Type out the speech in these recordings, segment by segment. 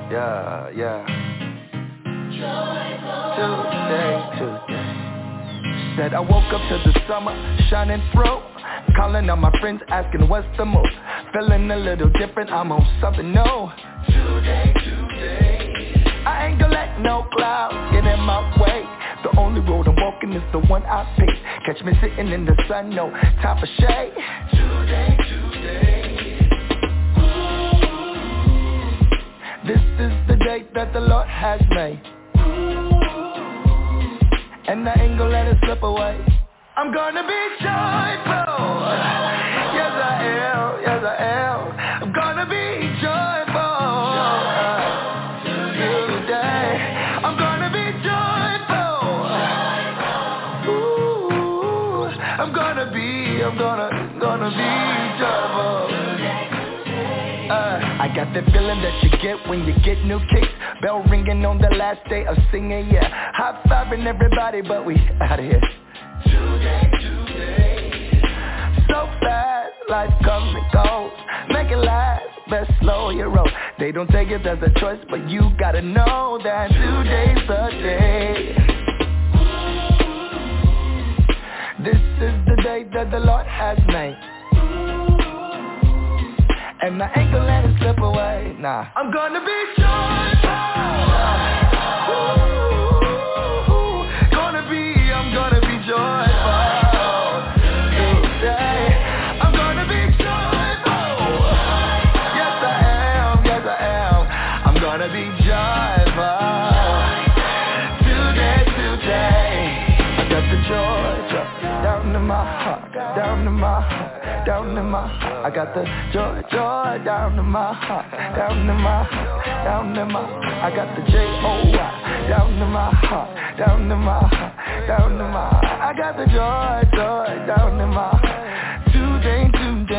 Yeah. Tuesday. Said I woke up to the summer shining through. Calling on my friends asking what's the move. Feeling a little different, I'm on something new. Today. I ain't gonna let no clouds get in my way. The only road I'm walking is the one I pick. Catch me sitting in the sun, no time for shade. Today. This is the day that the Lord has made, and I ain't gonna let it slip away. I'm gonna be joyful. Yes I am. I'm gonna be joyful today. I'm gonna be joyful. Ooh, I'm gonna be joyful. I got that feeling that you get when you get new kicks. Bell ringing on the last day of singing, yeah. High-fiving everybody, but we out of here. Today. So fast, life comes and goes. Make it last, best slow your roll. They don't take it as a choice, but you gotta know that today's the day. This is the day that the Lord has made, and I ain't gonna let it slip away, nah. I'm gonna be joyful. I'm gonna be joyful today. I'm gonna be joyful. Yes I am. I'm gonna be joyful today. I got the joy down in my heart. I got the joy down in my heart, I got the J-O-Y down in my heart, I got the joy down in my heart, today.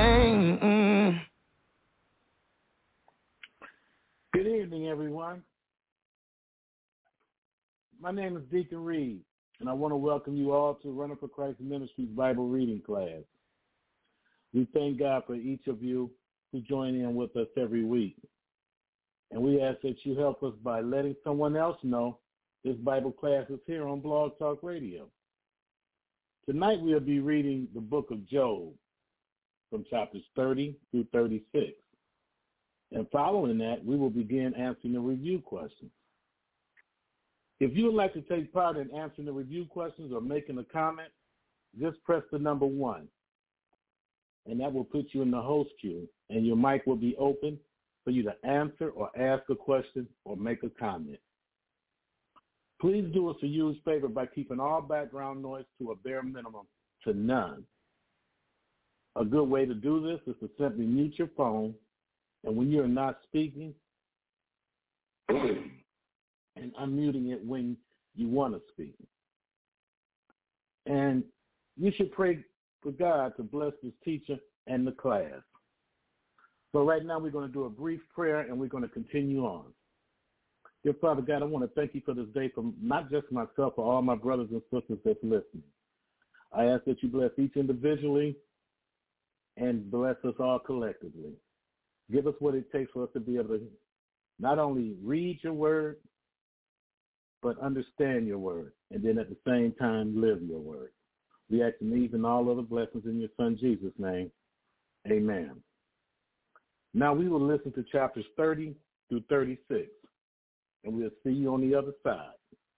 Good evening, everyone. My name is Deacon Reed, and I want to welcome you all to Running for Christ Ministries Bible reading class. We thank God for each of you who join in with us every week. And we ask that you help us by letting someone else know this Bible class is here on Blog Talk Radio. Tonight we'll be reading the book of Job from chapters 30 through 36. And following that, we will begin answering the review questions. If you would like to take part in answering the review questions or making a comment, just press the number 1. And that will put you in the host queue, and your mic will be open for you to answer or ask a question or make a comment. Please do us a huge favor by keeping all background noise to a bare minimum to none. A good way to do this is to simply mute your phone, and when you're not speaking, and unmuting it when you want to speak. And you should pray for God to bless this teacher and the class. So right now we're going to do a brief prayer and we're going to continue on. Dear Father God, I want to thank you for this day, for not just myself, but all my brothers and sisters that's listening. I ask that you bless each individually and bless us all collectively. Give us what it takes for us to be able to not only read your word, but understand your word, and then at the same time live your word. We ask these and all other blessings in your Son Jesus' name. Amen. Now we will listen to chapters 30 through 36, and we'll see you on the other side.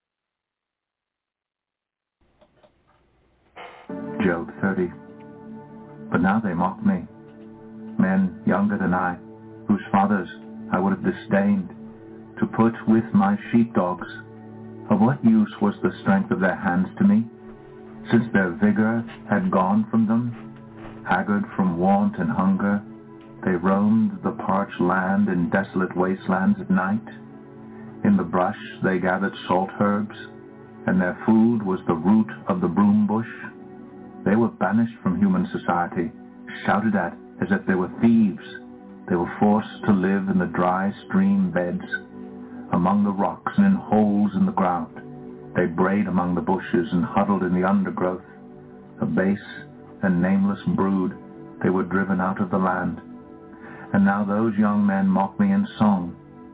Job 30. But now they mock me, men younger than I, whose fathers I would have disdained, to put with my sheepdogs. Of what use was the strength of their hands to me, since their vigor had gone from them? Haggard from want and hunger, they roamed the parched land in desolate wastelands at night. In the brush they gathered salt herbs, and their food was the root of the broom bush. They were banished from human society, shouted at as if they were thieves. They were forced to live in the dry stream beds, among the rocks and in holes in the ground. They brayed among the bushes and huddled in the undergrowth. A base and nameless brood, they were driven out of the land. And now those young men mock me in song.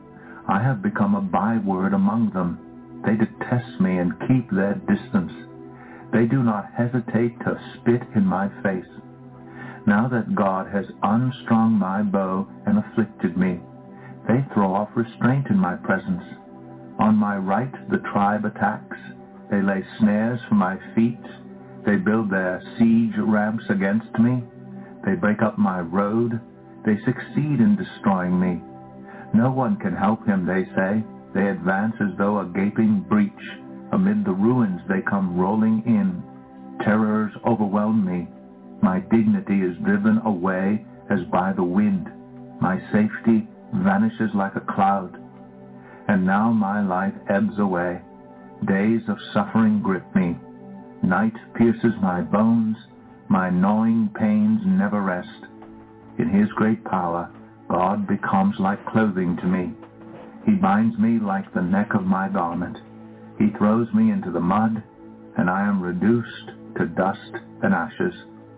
I have become a byword among them. They detest me and keep their distance. They do not hesitate to spit in my face. Now that God has unstrung my bow and afflicted me, they throw off restraint in my presence. On my right the tribe attacks. They lay snares for my feet. They build their siege ramps against me. They break up my road. They succeed in destroying me. No one can help him, they say. They advance as though a gaping breach. Amid the ruins they come rolling in. Terrors overwhelm me. My dignity is driven away as by the wind. My safety vanishes like a cloud. And now my life ebbs away. Days of suffering grip me. Night pierces my bones. My gnawing pains never rest. In his great power, God becomes like clothing to me. He binds me like the neck of my garment. He throws me into the mud, and I am reduced to dust and ashes.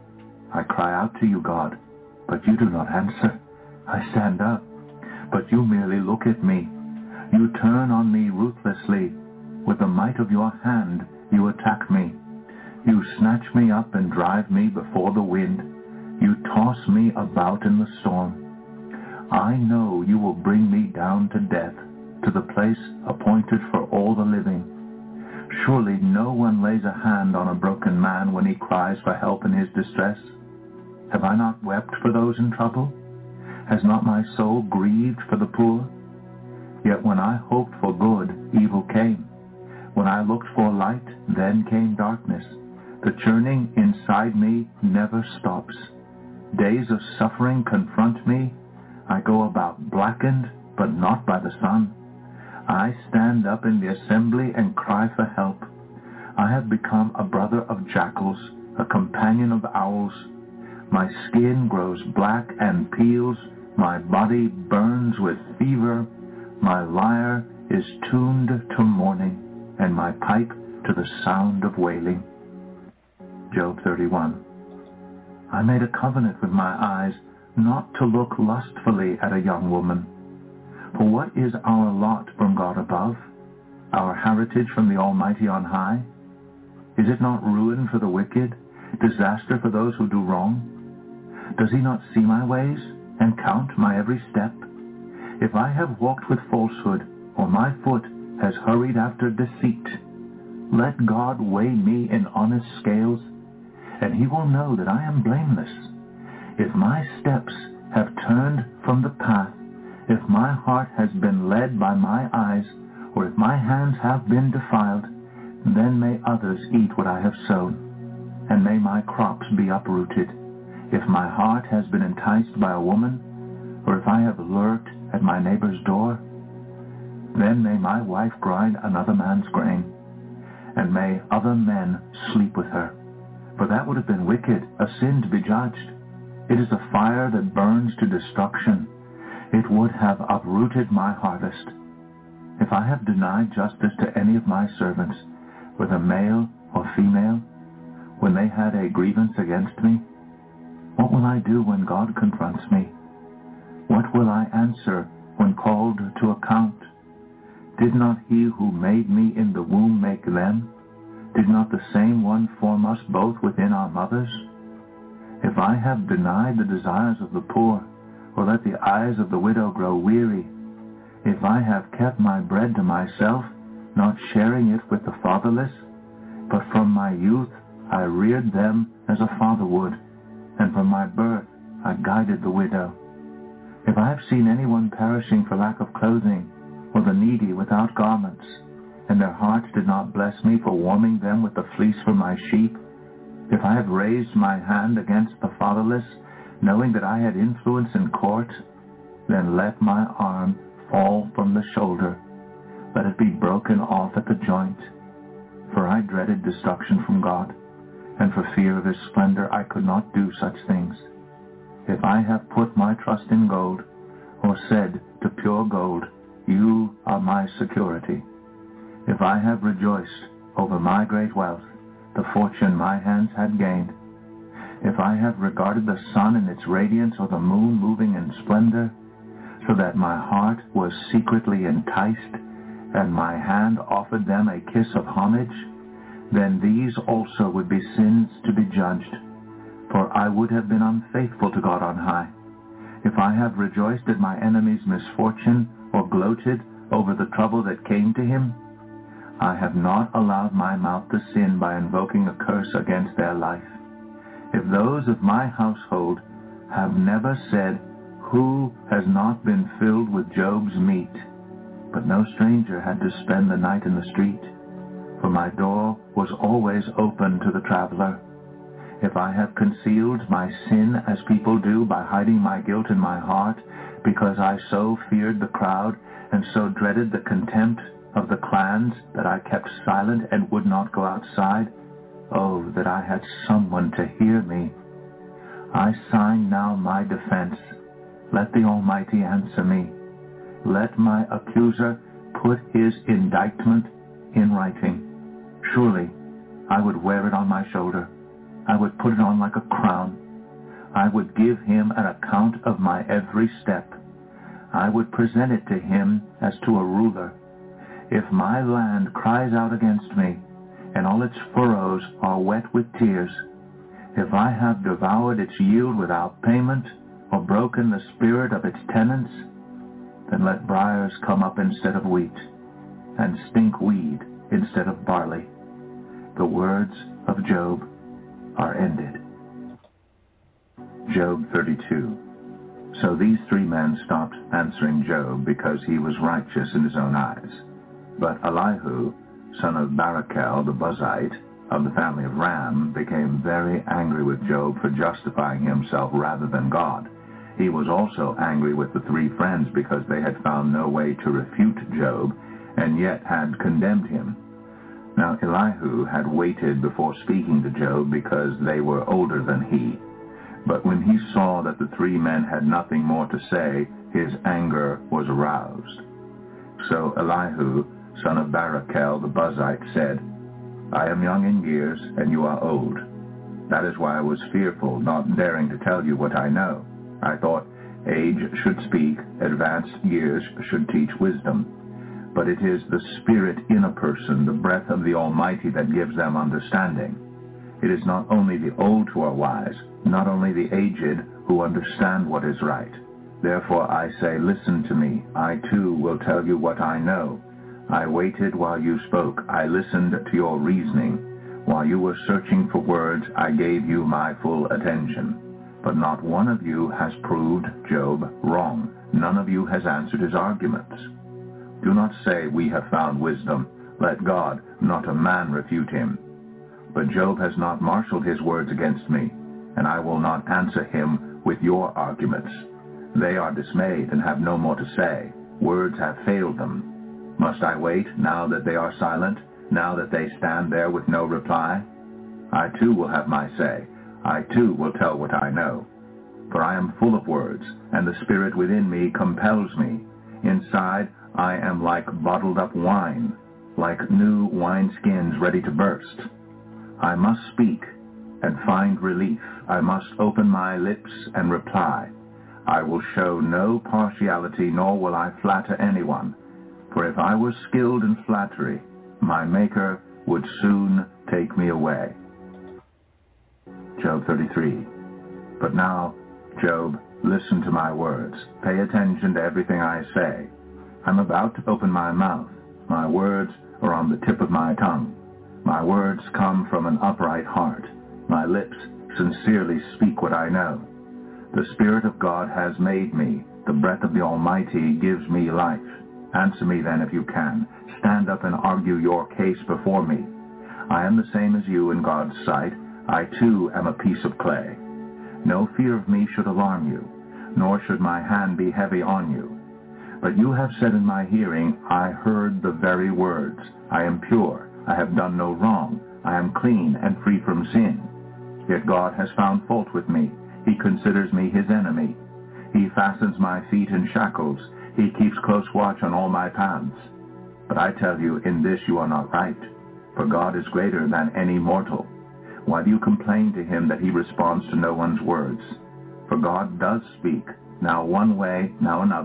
I cry out to you, God, but you do not answer. I stand up, but you merely look at me. You turn on me ruthlessly. With the might of your hand, you attack me. You snatch me up and drive me before the wind. You toss me about in the storm. I know you will bring me down to death, to the place appointed for all the living. Surely no one lays a hand on a broken man when he cries for help in his distress. Have I not wept for those in trouble? Has not my soul grieved for the poor? Yet when I hoped for good, evil came. When I looked for light, then came darkness. The churning inside me never stops. Days of suffering confront me. I go about blackened, but not by the sun. I stand up in the assembly and cry for help. I have become a brother of jackals, a companion of owls. My skin grows black and peels. My body burns with fever. My lyre is tuned to mourning, and my pipe to the sound of wailing. Job 31. I made a covenant with my eyes not to look lustfully at a young woman. For what is our lot from God above, our heritage from the Almighty on high? Is it not ruin for the wicked, disaster for those who do wrong? Does he not see my ways and count my every step? If I have walked with falsehood, or my foot has hurried after deceit, let God weigh me in honest scales, and he will know that I am blameless. If my steps have turned from the path, if my heart has been led by my eyes, or if my hands have been defiled, then may others eat what I have sown, and may my crops be uprooted. If my heart has been enticed by a woman, or if I have lurked at my neighbor's door, then may my wife grind another man's grain, and may other men sleep with her. For that would have been wicked, a sin to be judged. It is a fire that burns to destruction. It would have uprooted my harvest. If I have denied justice to any of my servants, whether male or female, when they had a grievance against me, what will I do when God confronts me? What will I answer when called to account? Did not he who made me in the womb make them? Did not the same one form us both within our mothers? If I have denied the desires of the poor, or let the eyes of the widow grow weary, if I have kept my bread to myself, not sharing it with the fatherless, but from my youth I reared them as a father would, and from my birth I guided the widow. If I have seen anyone perishing for lack of clothing, or the needy without garments, and their hearts did not bless me for warming them with the fleece for my sheep, if I have raised my hand against the fatherless, knowing that I had influence in court, then let my arm fall from the shoulder. Let it be broken off at the joint. For I dreaded destruction from God, and for fear of his splendor I could not do such things. If I have put my trust in gold, or said to pure gold, you are my security, if I have rejoiced over my great wealth, the fortune my hands had gained, if I have regarded the sun in its radiance, or the moon moving in splendor, so that my heart was secretly enticed, and my hand offered them a kiss of homage, then these also would be sins to be judged. For I would have been unfaithful to God on high, if I have rejoiced at my enemy's misfortune, or gloated over the trouble that came to him. I have not allowed my mouth to sin by invoking a curse against their life. If those of my household have never said, who has not been filled with Job's meat? But no stranger had to spend the night in the street, for my door was always open to the traveler. If I have concealed my sin as people do by hiding my guilt in my heart, because I so feared the crowd and so dreaded the contempt of the clans that I kept silent and would not go outside, oh, that I had someone to hear me. I sign now my defense. Let the Almighty answer me. Let my accuser put his indictment in writing. Surely I would wear it on my shoulder. I would put it on like a crown. I would give him an account of my every step. I would present it to him as to a ruler. If my land cries out against me, and all its furrows are wet with tears, if I have devoured its yield without payment, or broken the spirit of its tenants, then let briars come up instead of wheat, and stink weed instead of barley. The words of Job are ended. Job 32. So these three men stopped answering Job because he was righteous in his own eyes. But Elihu, son of Barachel the Buzite, of the family of Ram, became very angry with Job for justifying himself rather than God. He was also angry with the three friends because they had found no way to refute Job, and yet had condemned him. Now Elihu had waited before speaking to Job because they were older than he. But when he saw that the three men had nothing more to say, his anger was aroused. So Elihu, son of Barachel the Buzite, said, I am young in years, and you are old. That is why I was fearful, not daring to tell you what I know. I thought, age should speak, advanced years should teach wisdom. But it is the spirit in a person, the breath of the Almighty, that gives them understanding. It is not only the old who are wise, not only the aged who understand what is right. Therefore I say, listen to me. I too will tell you what I know. I waited while you spoke. I listened to your reasoning. While you were searching for words, I gave you my full attention. But not one of you has proved Job wrong. None of you has answered his arguments. Do not say, we have found wisdom. Let God, not a man, refute him. But Job has not marshaled his words against me, and I will not answer him with your arguments. They are dismayed and have no more to say. Words have failed them. Must I wait now that they are silent, now that they stand there with no reply? I too will have my say. I too will tell what I know. For I am full of words, and the spirit within me compels me. Inside I am like bottled up wine, like new wineskins ready to burst. I must speak and find relief. I must open my lips and reply. I will show no partiality, nor will I flatter anyone. For if I were skilled in flattery, my Maker would soon take me away. Job 33. But now, Job, listen to my words. Pay attention to everything I say. I'm about to open my mouth. My words are on the tip of my tongue. My words come from an upright heart. My lips sincerely speak what I know. The Spirit of God has made me. The breath of the Almighty gives me life. Answer me then if you can. Stand up and argue your case before me. I am the same as you in God's sight. I too am a piece of clay. No fear of me should alarm you, nor should my hand be heavy on you. But you have said in my hearing, I heard the very words. I am pure. I have done no wrong. I am clean and free from sin. Yet God has found fault with me. He considers me his enemy. He fastens my feet in shackles. He keeps close watch on all my paths. But I tell you, in this you are not right, for God is greater than any mortal. Why do you complain to him that he responds to no one's words? For God does speak, now one way, now another,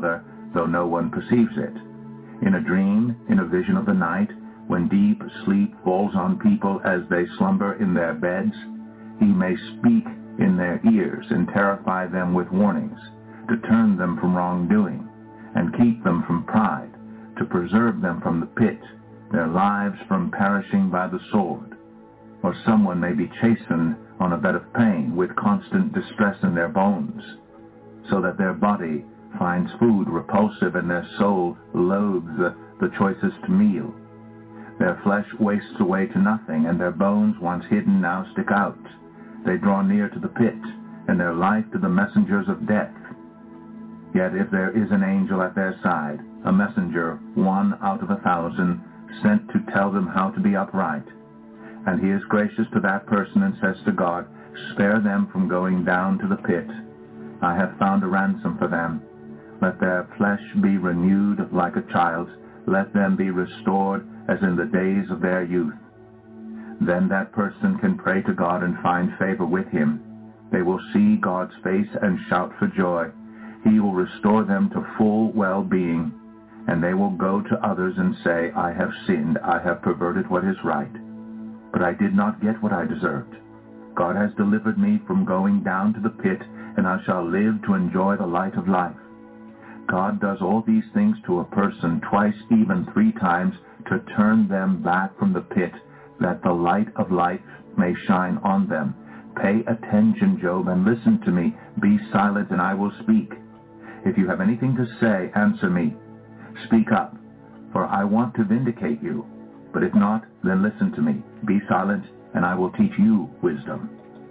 though no one perceives it. In a dream, in a vision of the night, when deep sleep falls on people as they slumber in their beds, he may speak in their ears and terrify them with warnings, to turn them from wrongdoing, and keep them from pride, to preserve them from the pit, their lives from perishing by the sword. Or someone may be chastened on a bed of pain with constant distress in their bones, so that their body finds food repulsive and their soul loathes the choicest meal. Their flesh wastes away to nothing, and their bones, once hidden, now stick out. They draw near to the pit, and their life to the messengers of death. Yet if there is an angel at their side, a messenger, 1 out of 1,000, sent to tell them how to be upright, and he is gracious to that person and says to God, spare them from going down to the pit. I have found a ransom for them. Let their flesh be renewed like a child's. Let them be restored as in the days of their youth. Then that person can pray to God and find favor with him. They will see God's face and shout for joy. He will restore them to full well-being, and they will go to others and say, I have sinned, I have perverted what is right. But I did not get what I deserved. God has delivered me from going down to the pit, and I shall live to enjoy the light of life. God does all these things to a person twice, even 3 times, to turn them back from the pit, that the light of life may shine on them. Pay attention, Job, and listen to me. Be silent, and I will speak. If you have anything to say, answer me. Speak up, for I want to vindicate you. But if not, then listen to me. Be silent, and I will teach you wisdom.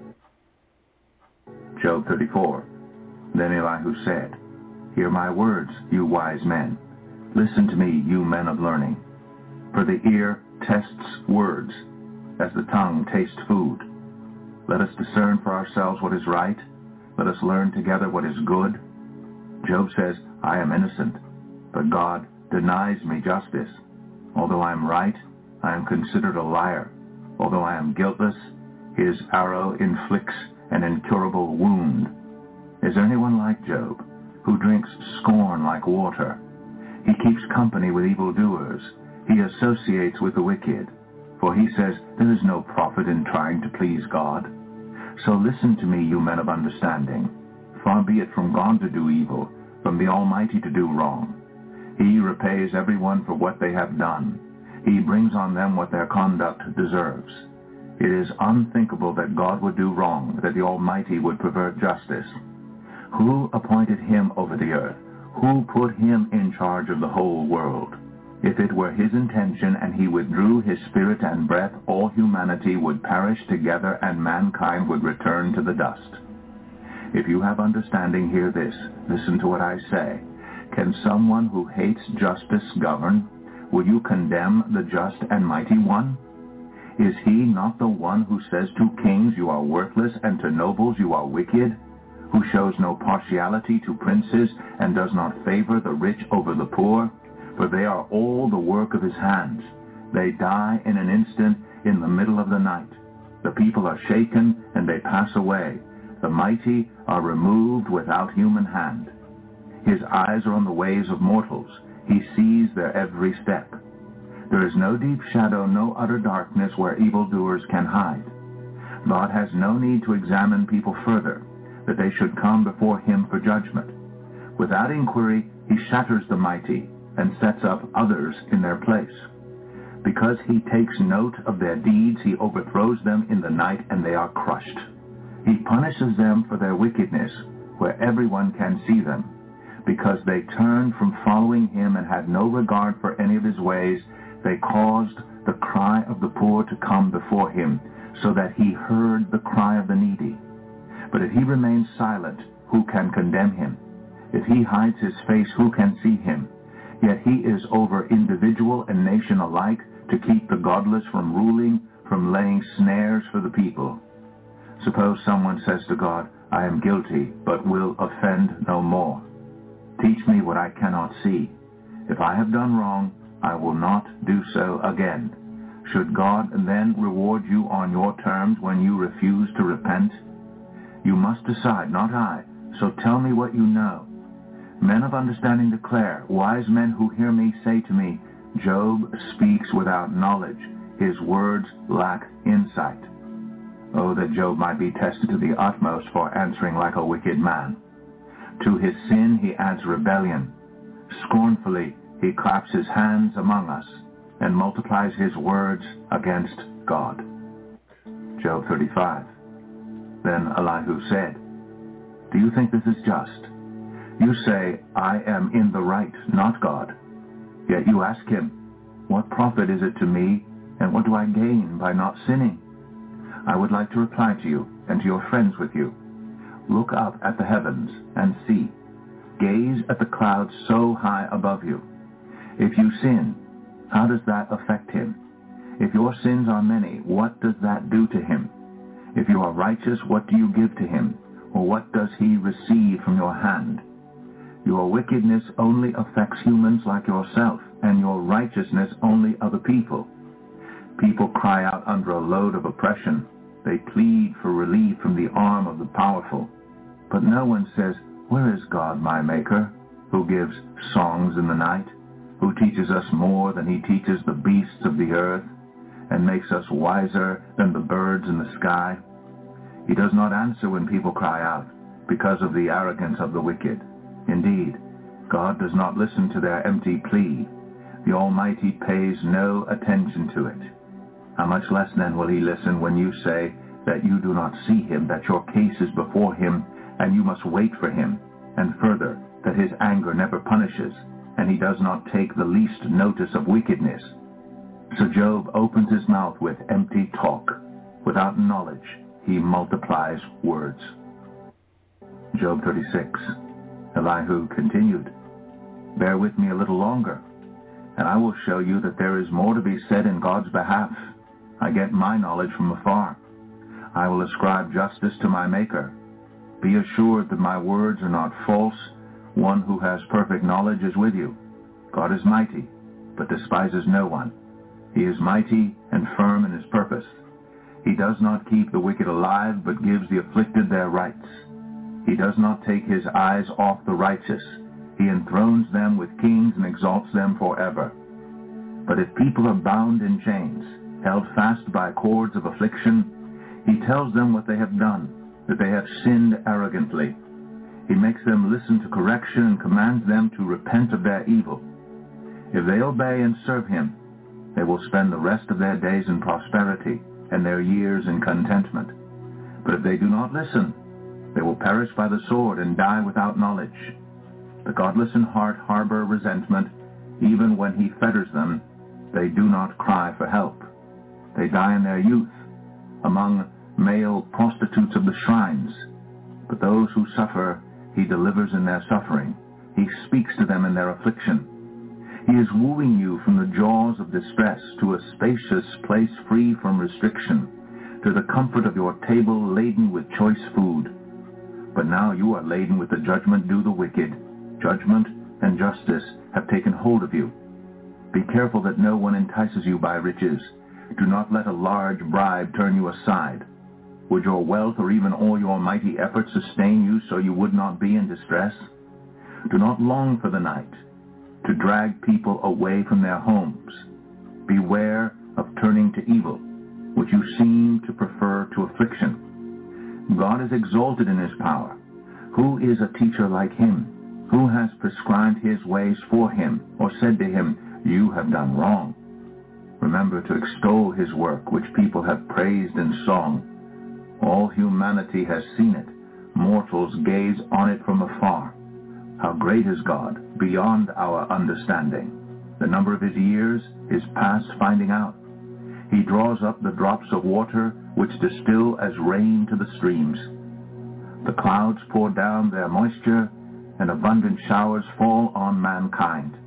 Job 34. Then Elihu said, Hear my words, you wise men. Listen to me, you men of learning. For the ear tests words, as the tongue tastes food. Let us discern for ourselves what is right. Let us learn together what is good. Job says, I am innocent, but God denies me justice. Although I am right, I am considered a liar. Although I am guiltless, his arrow inflicts an incurable wound. Is there anyone like Job, who drinks scorn like water? He keeps company with evildoers. He associates with the wicked. For he says, there is no profit in trying to please God. So listen to me, you men of understanding. Far be it from God to do evil, from the Almighty to do wrong. He repays everyone for what they have done. He brings on them what their conduct deserves. It is unthinkable that God would do wrong, that the Almighty would pervert justice. Who appointed him over the earth? Who put him in charge of the whole world? If it were his intention and he withdrew his spirit and breath, all humanity would perish together and mankind would return to the dust. If you have understanding, hear this. Listen to what I say. Can someone who hates justice govern? Will you condemn the just and mighty one? Is he not the one who says to kings, you are worthless, and to nobles, you are wicked? Who shows no partiality to princes and does not favor the rich over the poor? For they are all the work of his hands. They die in an instant in the middle of the night. The people are shaken and they pass away. The mighty are removed without human hand. His eyes are on the ways of mortals. He sees their every step. There is no deep shadow, no utter darkness where evildoers can hide. God has no need to examine people further, that they should come before him for judgment. Without inquiry, he shatters the mighty and sets up others in their place. Because he takes note of their deeds, he overthrows them in the night, and they are crushed. He punishes them for their wickedness, where everyone can see them. Because they turned from following him and had no regard for any of his ways, they caused the cry of the poor to come before him, so that he heard the cry of the needy. But if he remains silent, who can condemn him? If he hides his face, who can see him? Yet he is over individual and nation alike, to keep the godless from ruling, from laying snares for the people. Suppose someone says to God, I am guilty, but will offend no more. Teach me what I cannot see. If I have done wrong, I will not do so again. Should God then reward you on your terms when you refuse to repent? You must decide, not I, so tell me what you know. Men of understanding declare, wise men who hear me say to me, Job speaks without knowledge. His words lack insight. Oh, that Job might be tested to the utmost for answering like a wicked man. To his sin he adds rebellion. Scornfully he claps his hands among us and multiplies his words against God. Job 35. Then Elihu said, Do you think this is just? You say, I am in the right, not God. Yet you ask him, What profit is it to me, and what do I gain by not sinning? I would like to reply to you and to your friends with you. Look up at the heavens and see. Gaze at the clouds so high above you. If you sin, how does that affect him? If your sins are many, what does that do to him? If you are righteous, what do you give to him? Or what does he receive from your hand? Your wickedness only affects humans like yourself, and your righteousness only other people. People cry out under a load of oppression. They plead for relief from the arm of the powerful. But no one says, Where is God, my Maker, who gives songs in the night, who teaches us more than he teaches the beasts of the earth, and makes us wiser than the birds in the sky? He does not answer when people cry out, because of the arrogance of the wicked. Indeed, God does not listen to their empty plea. The Almighty pays no attention to it. How much less then will he listen when you say that you do not see him, that your case is before him, and you must wait for him, and further, that his anger never punishes, and he does not take the least notice of wickedness. So Job opens his mouth with empty talk. Without knowledge, he multiplies words. Job 36. Elihu continued, Bear with me a little longer, and I will show you that there is more to be said in God's behalf. I get my knowledge from afar. I will ascribe justice to my Maker. Be assured that my words are not false. One who has perfect knowledge is with you. God is mighty, but despises no one. He is mighty and firm in his purpose. He does not keep the wicked alive, but gives the afflicted their rights. He does not take his eyes off the righteous. He enthrones them with kings and exalts them forever. But if people are bound in chains, held fast by cords of affliction, he tells them what they have done, that they have sinned arrogantly. He makes them listen to correction and commands them to repent of their evil. If they obey and serve him, they will spend the rest of their days in prosperity and their years in contentment. But if they do not listen, they will perish by the sword and die without knowledge. The godless in heart harbor resentment. Even when he fetters them, they do not cry for help. They die in their youth, among male prostitutes of the shrines. But those who suffer, he delivers in their suffering. He speaks to them in their affliction. He is wooing you from the jaws of distress to a spacious place free from restriction, to the comfort of your table laden with choice food. But now you are laden with the judgment due the wicked. Judgment and justice have taken hold of you. Be careful that no one entices you by riches. Do not let a large bribe turn you aside. Would your wealth or even all your mighty efforts sustain you so you would not be in distress? Do not long for the night, to drag people away from their homes. Beware of turning to evil, which you seem to prefer to affliction. God is exalted in his power. Who is a teacher like him? Who has prescribed his ways for him, or said to him, You have done wrong? Remember to extol his work, which people have praised in song. All humanity has seen it. Mortals gaze on it from afar. How great is God, beyond our understanding. The number of his years is past finding out. He draws up the drops of water, which distill as rain to the streams. The clouds pour down their moisture, and abundant showers fall on mankind.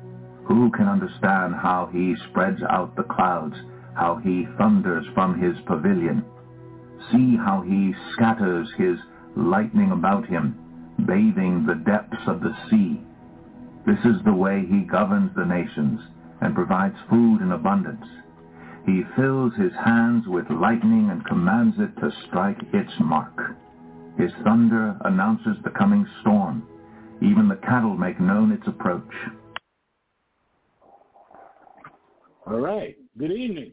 Who can understand how he spreads out the clouds, how he thunders from his pavilion? See how he scatters his lightning about him, bathing the depths of the sea. This is the way he governs the nations and provides food in abundance. He fills his hands with lightning and commands it to strike its mark. His thunder announces the coming storm. Even the cattle make known its approach. All right. Good evening,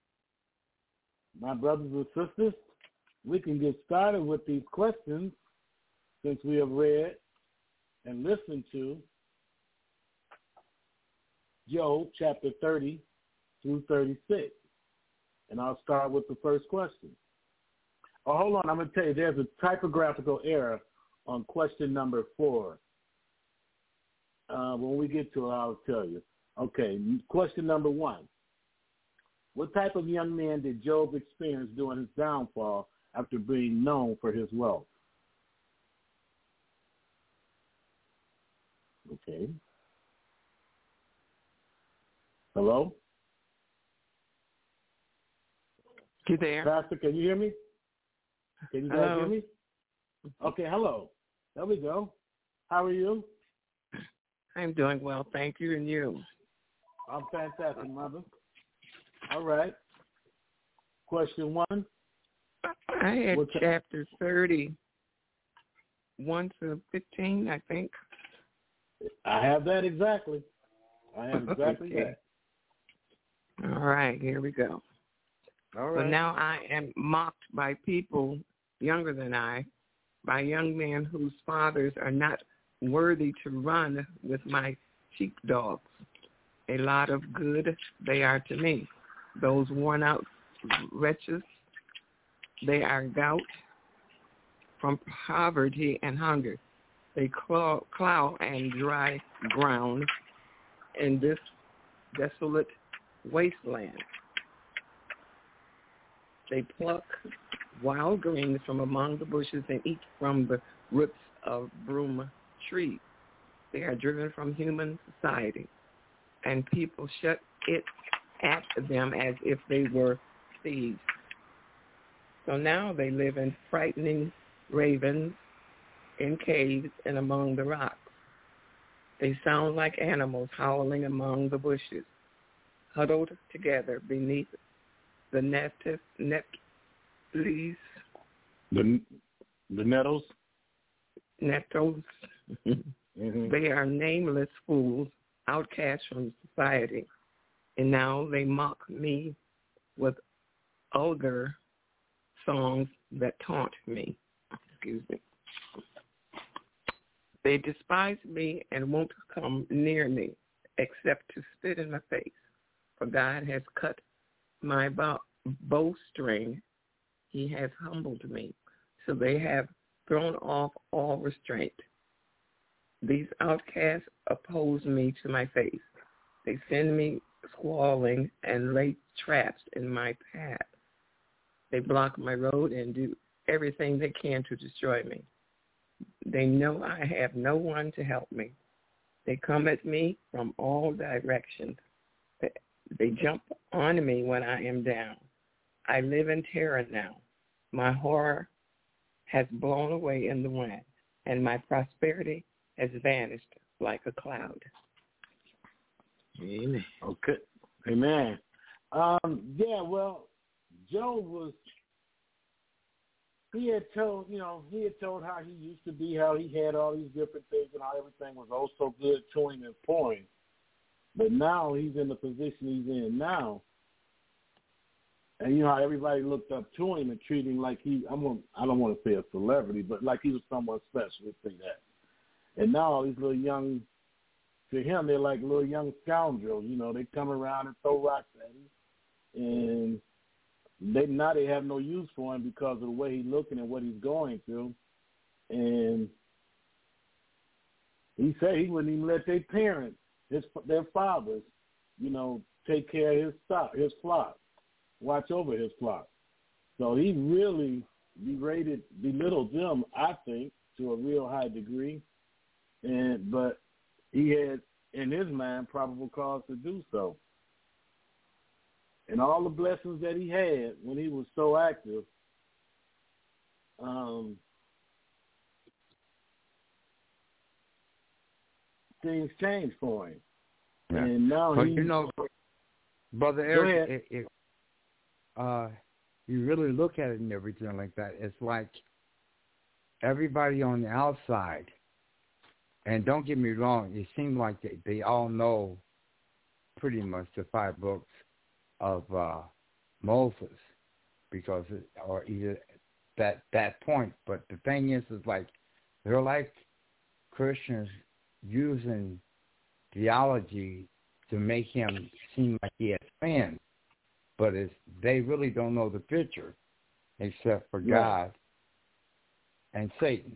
my brothers and sisters. We can get started with these questions since we have read and listened to Job chapter 30 through 36. And I'll start with the first question. Oh, hold on. I'm going to tell you, there's a typographical error on question number 4. When we get to it, I'll tell you. Okay, question number 1. What type of young man did Job experience during his downfall after being known for his wealth? Okay. Hello? You there? Pastor, can you hear me? Can you guys hear me? Okay, hello. There we go. How are you? I'm doing well, thank you, and you? I'm fantastic, Mother. All right. Question 1. I had chapter 30, 1 to 15, I think. I have that exactly. I have exactly that. All right, here we go. All right. But now I am mocked by people younger than I, by young men whose fathers are not worthy to run with my sheepdogs. A lot of good they are to me. Those worn-out wretches, they are gout from poverty and hunger. They plow and dry ground in this desolate wasteland. They pluck wild greens from among the bushes and eat from the roots of broom trees. They are driven from human society, and people shut it at them as if they were thieves. So now they live in frightening ravens, in caves and among the rocks. They sound like animals howling among the bushes, huddled together beneath the nettles. The nettles? Nettles. Mm-hmm. They are nameless fools, outcasts from society. And now they mock me with vulgar songs that taunt me. Excuse me. They despise me and won't come near me except to spit in my face. For God has cut my bowstring. He has humbled me. So they have thrown off all restraint. These outcasts oppose me to my face. They send me squalling and lay traps in my path. They block my road and do everything they can to destroy me. They know I have no one to help me. They come at me from all directions. They jump on me when I am down. I live in terror now. My horror has blown away in the wind, and my prosperity has vanished like a cloud. Amen. Okay. Amen. Well, Job he had told how he used to be, how he had all these different things and how everything was oh so good to him and for him. But now he's in the position he's in now. And you know how everybody looked up to him and treated him like I don't want to say a celebrity, but like he was someone special, let's say that. And now all these little young, to him, they're like little young scoundrels. You know, they come around and throw rocks at him. And they have no use for him because of the way he's looking and what he's going through. And he said he wouldn't even let their parents, their fathers, take care of his flock, watch over his flock. So he really belittled them, I think, to a real high degree. But he had, in his mind, probable cause to do so. And all the blessings that he had when he was so active, things changed for him. Yeah. And now Brother Eric, if you really look at it and everything like that, it's like everybody on the outside And don't get me wrong, it seems like they all know pretty much the 5 books of Moses, because or either that point. But the thing is like they're like Christians using theology to make him seem like he has fans, but they really don't know the picture except for God and Satan.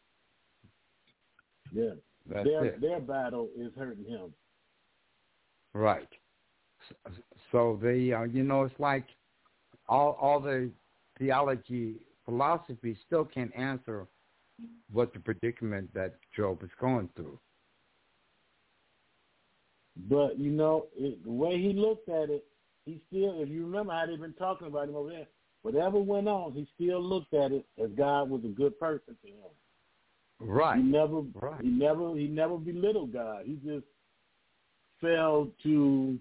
Yeah, their battle is hurting him. Right. So they, it's like all the theology philosophy still can't answer what the predicament that Job is going through. But, the way he looked at it, he still, if you remember how they've been talking about him over there, whatever went on, he still looked at it as God was a good person to him. Right. He never belittled God. He just fell to,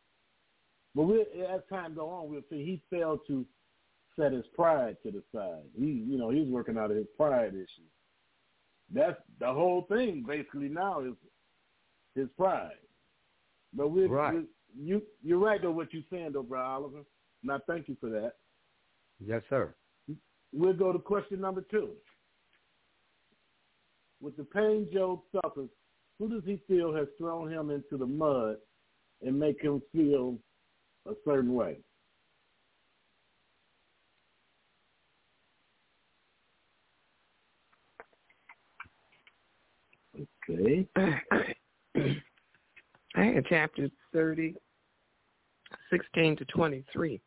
as time goes on, we'll see he failed to set his pride to the side. He's working out of his pride issue. That's the whole thing basically now is his pride. But you're right though what you're saying though, Brother Oliver. And I thank you for that. Yes, sir. We'll go to question number 2. With the pain Job suffers, who does he feel has thrown him into the mud and make him feel a certain way? Okay. I had chapter 30, 16 to 23.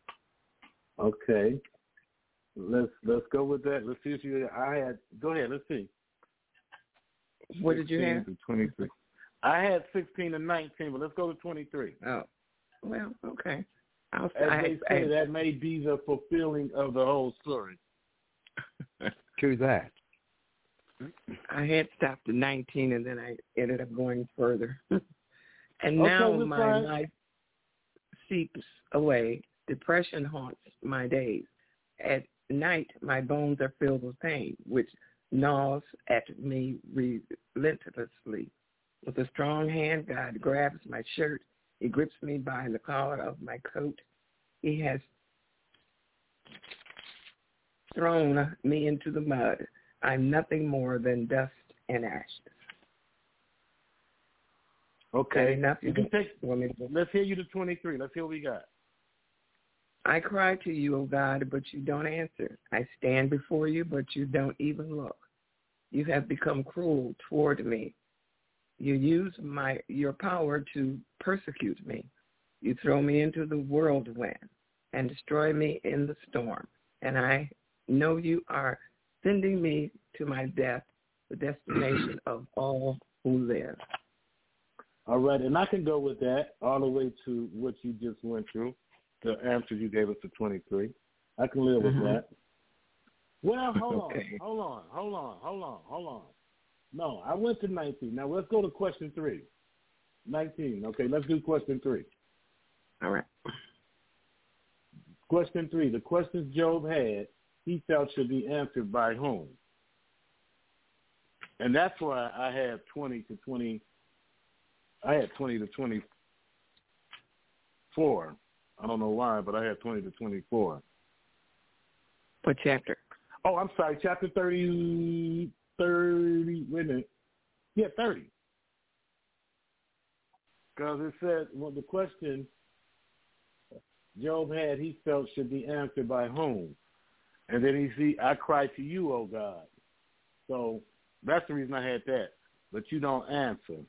Okay. Let's go with that. Let's see if go ahead, let's see. What did you have? 23. I had 16 and 19, but let's go to 23. Oh, well, okay. That may be the fulfilling of the whole story. To that. I had stopped at 19, and then I ended up going further. And now my life seeps away. Depression haunts my days. At night, my bones are filled with pain, which gnaws at me relentlessly. With a strong hand, God grabs my shirt. He grips me by the collar of my coat. He has thrown me into the mud. I'm nothing more than dust and ashes. Okay. Let's hear you to 23. Let's hear what we got. I cry to you, O God, but you don't answer. I stand before you, but you don't even look. You have become cruel toward me. You use your power to persecute me. You throw me into the whirlwind and destroy me in the storm. And I know you are sending me to my death, the destination of all who live. All right, and I can go with that all the way to what you just went through, the answer you gave us to 23. I can live with that. Well, hold on. No, I went to 19. Now let's go to question 3. 19. Okay, let's do question 3. All right. Question 3. The questions Job had, he felt should be answered by whom? And that's why I had 20 to 24. I don't know why, but I had 20 to 24. What chapter? Oh, I'm sorry. Chapter 30, wait a minute. Yeah, 30. Because it said, the question Job had, he felt should be answered by whom? And then I cry to you, O God. So that's the reason I had that. But you don't answer.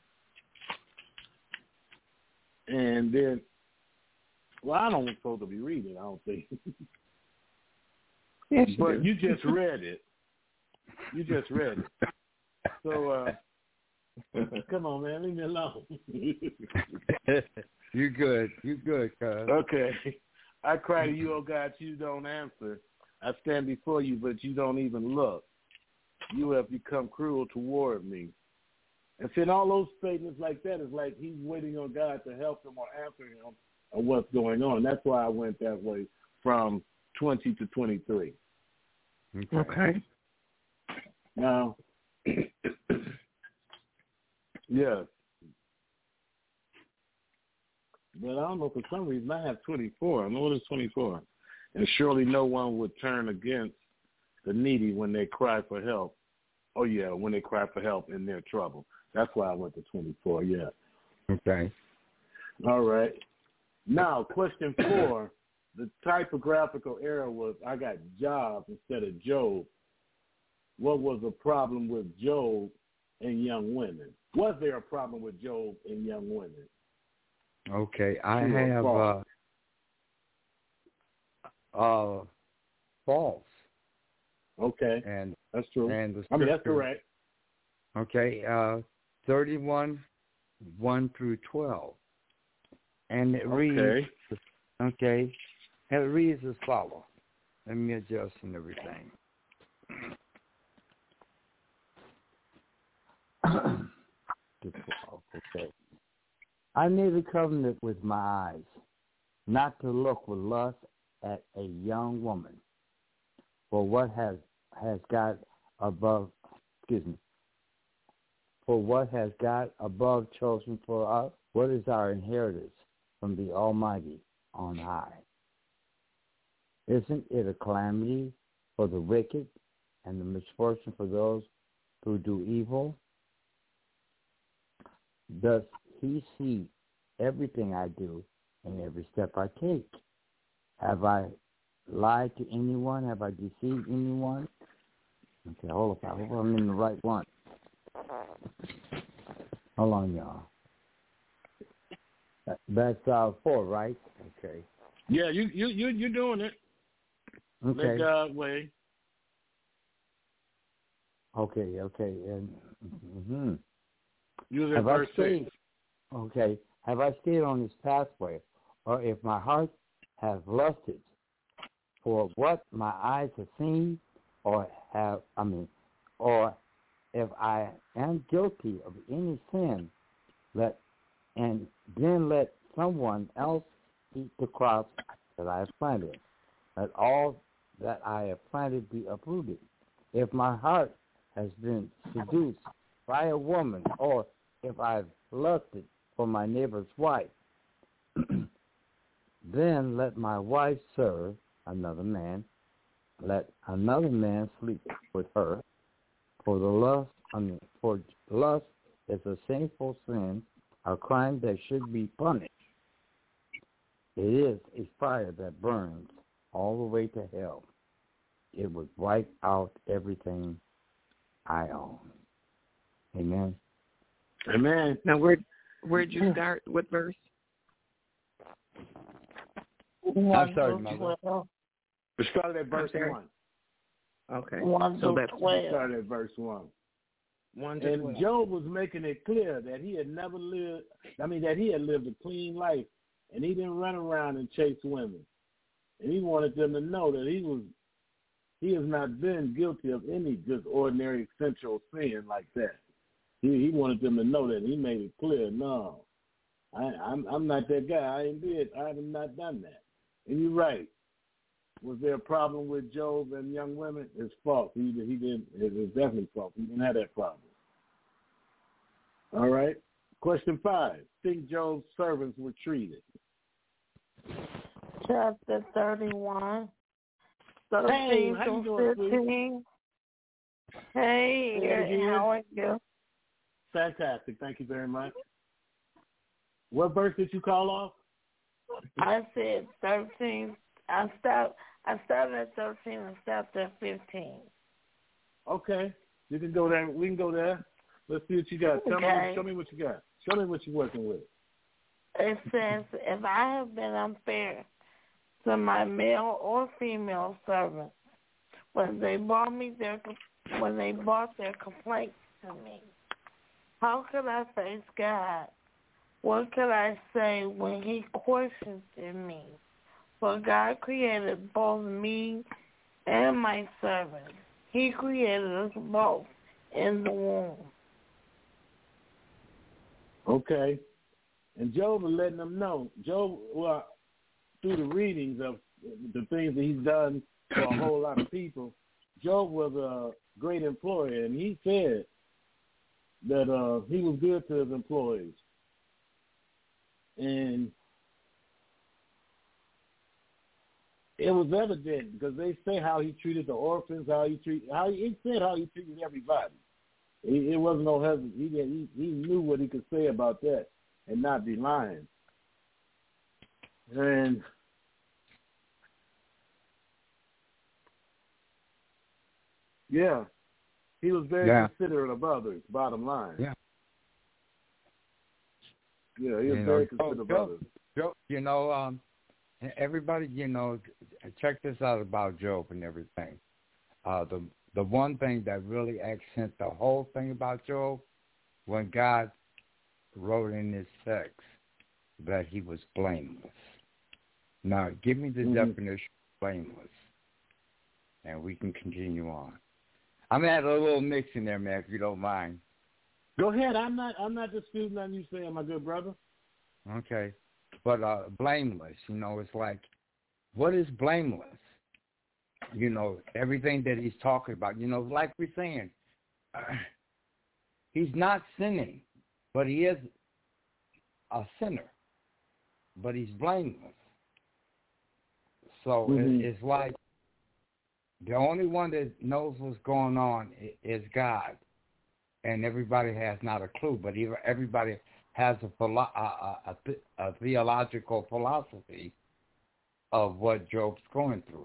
And then, I don't supposed to be reading, I don't think. Yes, but you just read it. So, come on, man, leave me alone. You good, cuz. Okay. I cry to you, oh God, you don't answer. I stand before you, but you don't even look. You have become cruel toward me. And seeing all those statements like that is like he's waiting on God to help him or answer him on what's going on. That's why I went that way from 20 to 23. Okay. Now, Yes. But I don't know, for some reason I have 24. I know what is 24. And surely no one would turn against the needy when they cry for help. Oh, yeah, when they cry for help in their trouble. That's why I went to 24, yeah. Okay. All right. Now, question 4. The typographical error was I got Job instead of Job. What was the problem with Job and young women? Was there a problem with Job and young women? Okay, I True or have false. Okay, and that's true. And the I mean, that's correct. Okay, 31, 1 through 12, and it reads. Okay, and it reads as follows. Let me adjust and everything. Okay. I made a covenant with my eyes, not to look with lust at a young woman, for what has God above chosen for us? What is our inheritance from the Almighty on high? Isn't it a calamity for the wicked and the misfortune for those who do evil? Does he see everything I do and every step I take? Have I lied to anyone? Have I deceived anyone? Okay, hold up. I hope I'm in the right one. Hold on, y'all. That's 4, right? Okay. Yeah, you're doing it. Okay. Let God way. Okay. And Use that verse 6. Okay. Have I stayed on this pathway, or if my heart has lusted for what my eyes have seen, or if I am guilty of any sin, let someone else eat the crops that I have planted. Let all that I have planted be uprooted. If my heart has been seduced by a woman, or if I've lusted for my neighbor's wife, then let my wife serve another man. Let another man sleep with her. For lust is a sinful sin, a crime that should be punished. It is a fire that burns all the way to hell. It would wipe out everything I own. Amen. Amen. Now, where'd you start? What verse? I'm sorry, Mother. We started at verse 1. Okay. 1 so to that's 12. We started at verse 1. 1 to 12. And Job was making it clear that he had that he had lived a clean life, and he didn't run around and chase women. And he wanted them to know that he has not been guilty of any just ordinary sensual sin like that. He wanted them to know that. He made it clear, no, I'm not that guy. I have not done that. And you're right. Was there a problem with Job and young women? It's false. He didn't. It's definitely false. He didn't have that problem. All right. Question 5. Think Job's servants were treated. Chapter 31, 13 to 15. Hey, how are you? Fantastic. Thank you very much. What verse did you call off? I said 13. I started at 13 and stopped at 15. Okay. You can go there. We can go there. Let's see what you got. Show me what you got. Show me what you're working with. It says, if I have been unfair to my male or female servants when they brought their complaints to me, how could I face God? What could I say when he questions me? For God created both me and my servants. He created us both in the womb. Okay. And Job was letting them know. Job, through the readings of the things that he's done for a whole lot of people, Job was a great employer, and he said that he was good to his employees. And it was evident because they say how he treated the orphans, he said how he treated everybody. It wasn't no hesitation. He knew what he could say about that and not be lying. And yeah, he was very considerate of others, bottom line. Yeah. Yeah, he was very considerate of others. Job, everybody, check this out about Job and everything. The one thing that really accents the whole thing about Job, when God wrote in his text that he was blameless. Now, give me the definition of blameless, and we can continue on. I'm gonna add a little mix in there, man, if you don't mind. Go ahead. I'm not disputing on you saying, my good brother. Okay, but blameless, it's like, what is blameless? Everything that he's talking about, like we're saying, he's not sinning, but he is a sinner, but he's blameless. So it's like the only one that knows what's going on is God, and everybody has not a clue, but everybody has a theological philosophy of what Job's going through.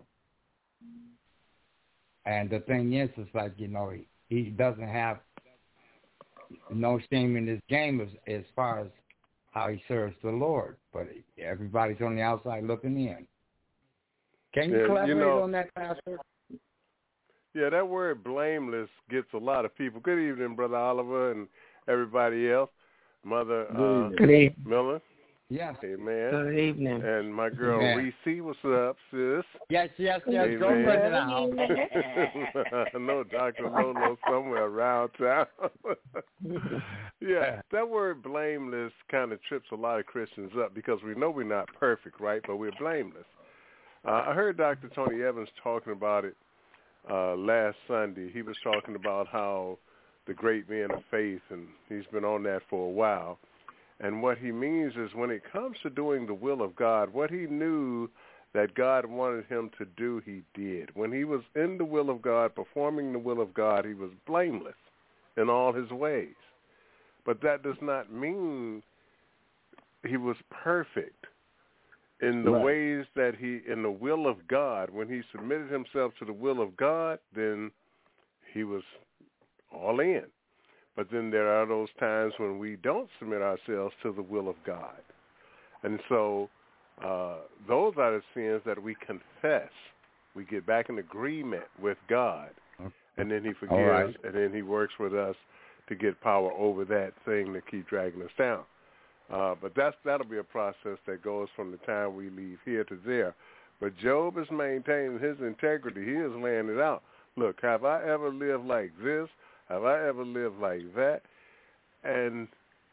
And the thing is, it's like, he doesn't have no shame in his game as far as how he serves the Lord. But everybody's on the outside looking in. Can you elaborate on that, Pastor? Yeah, that word blameless gets a lot of people. Good evening, Brother Oliver and everybody else. Mother Miller. Yes. Amen. Good evening. And my girl Reese, what's up, sis? Yes. Amen. Go right now. I know Dr. Lolo somewhere around town. Yeah, that word blameless kind of trips a lot of Christians up because we know we're not perfect, right? But we're blameless. I heard Dr. Tony Evans talking about it last Sunday. He was talking about how the great men of faith, and he's been on that for a while. And what he means is when it comes to doing the will of God, what he knew that God wanted him to do, he did. When he was in the will of God, performing the will of God, he was blameless in all his ways. But that does not mean he was perfect in the ways that in the will of God. When he submitted himself to the will of God, then he was all in. But then there are those times when we don't submit ourselves to the will of God. And so those are the sins that we confess. We get back in agreement with God, and then he forgives, and then he works with us to get power over that thing that keep dragging us down. But that'll be a process that goes from the time we leave here to there. But Job is maintaining his integrity. He is laying it out. Look, have I ever lived like this? Have I ever lived like that? And,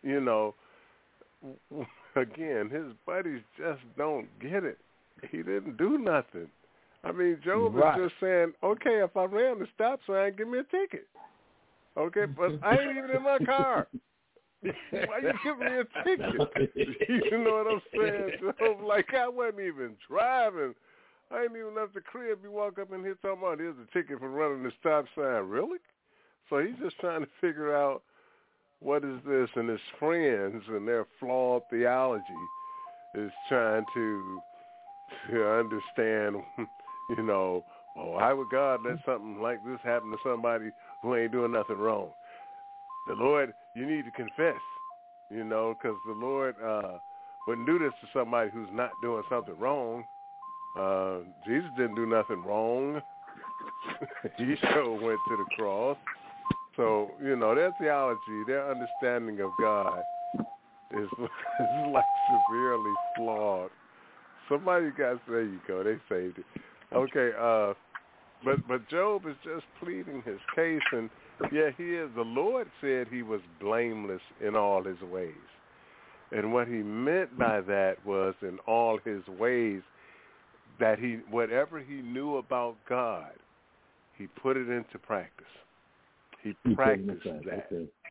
again, his buddies just don't get it. He didn't do nothing. I mean, Job is just saying, okay, if I ran the stop sign, give me a ticket. Okay, but I ain't even in my car. Why you give me a ticket? You know what I'm saying? Job, like I wasn't even driving. I ain't even left the crib. You walk up in here talking about, here's a ticket for running the stop sign. Really? So he's just trying to figure out what is this, and his friends and their flawed theology is trying to understand, why would God let something like this happen to somebody who ain't doing nothing wrong? The Lord, you need to confess, because the Lord wouldn't do this to somebody who's not doing something wrong. Jesus didn't do nothing wrong. He sure went to the cross. So, their theology, their understanding of God is like severely flawed. Somebody got, there you go, they saved it. Okay, but Job is just pleading his case, and he is. The Lord said he was blameless in all his ways. And what he meant by that was in all his ways, that whatever he knew about God, he put it into practice. He practiced that.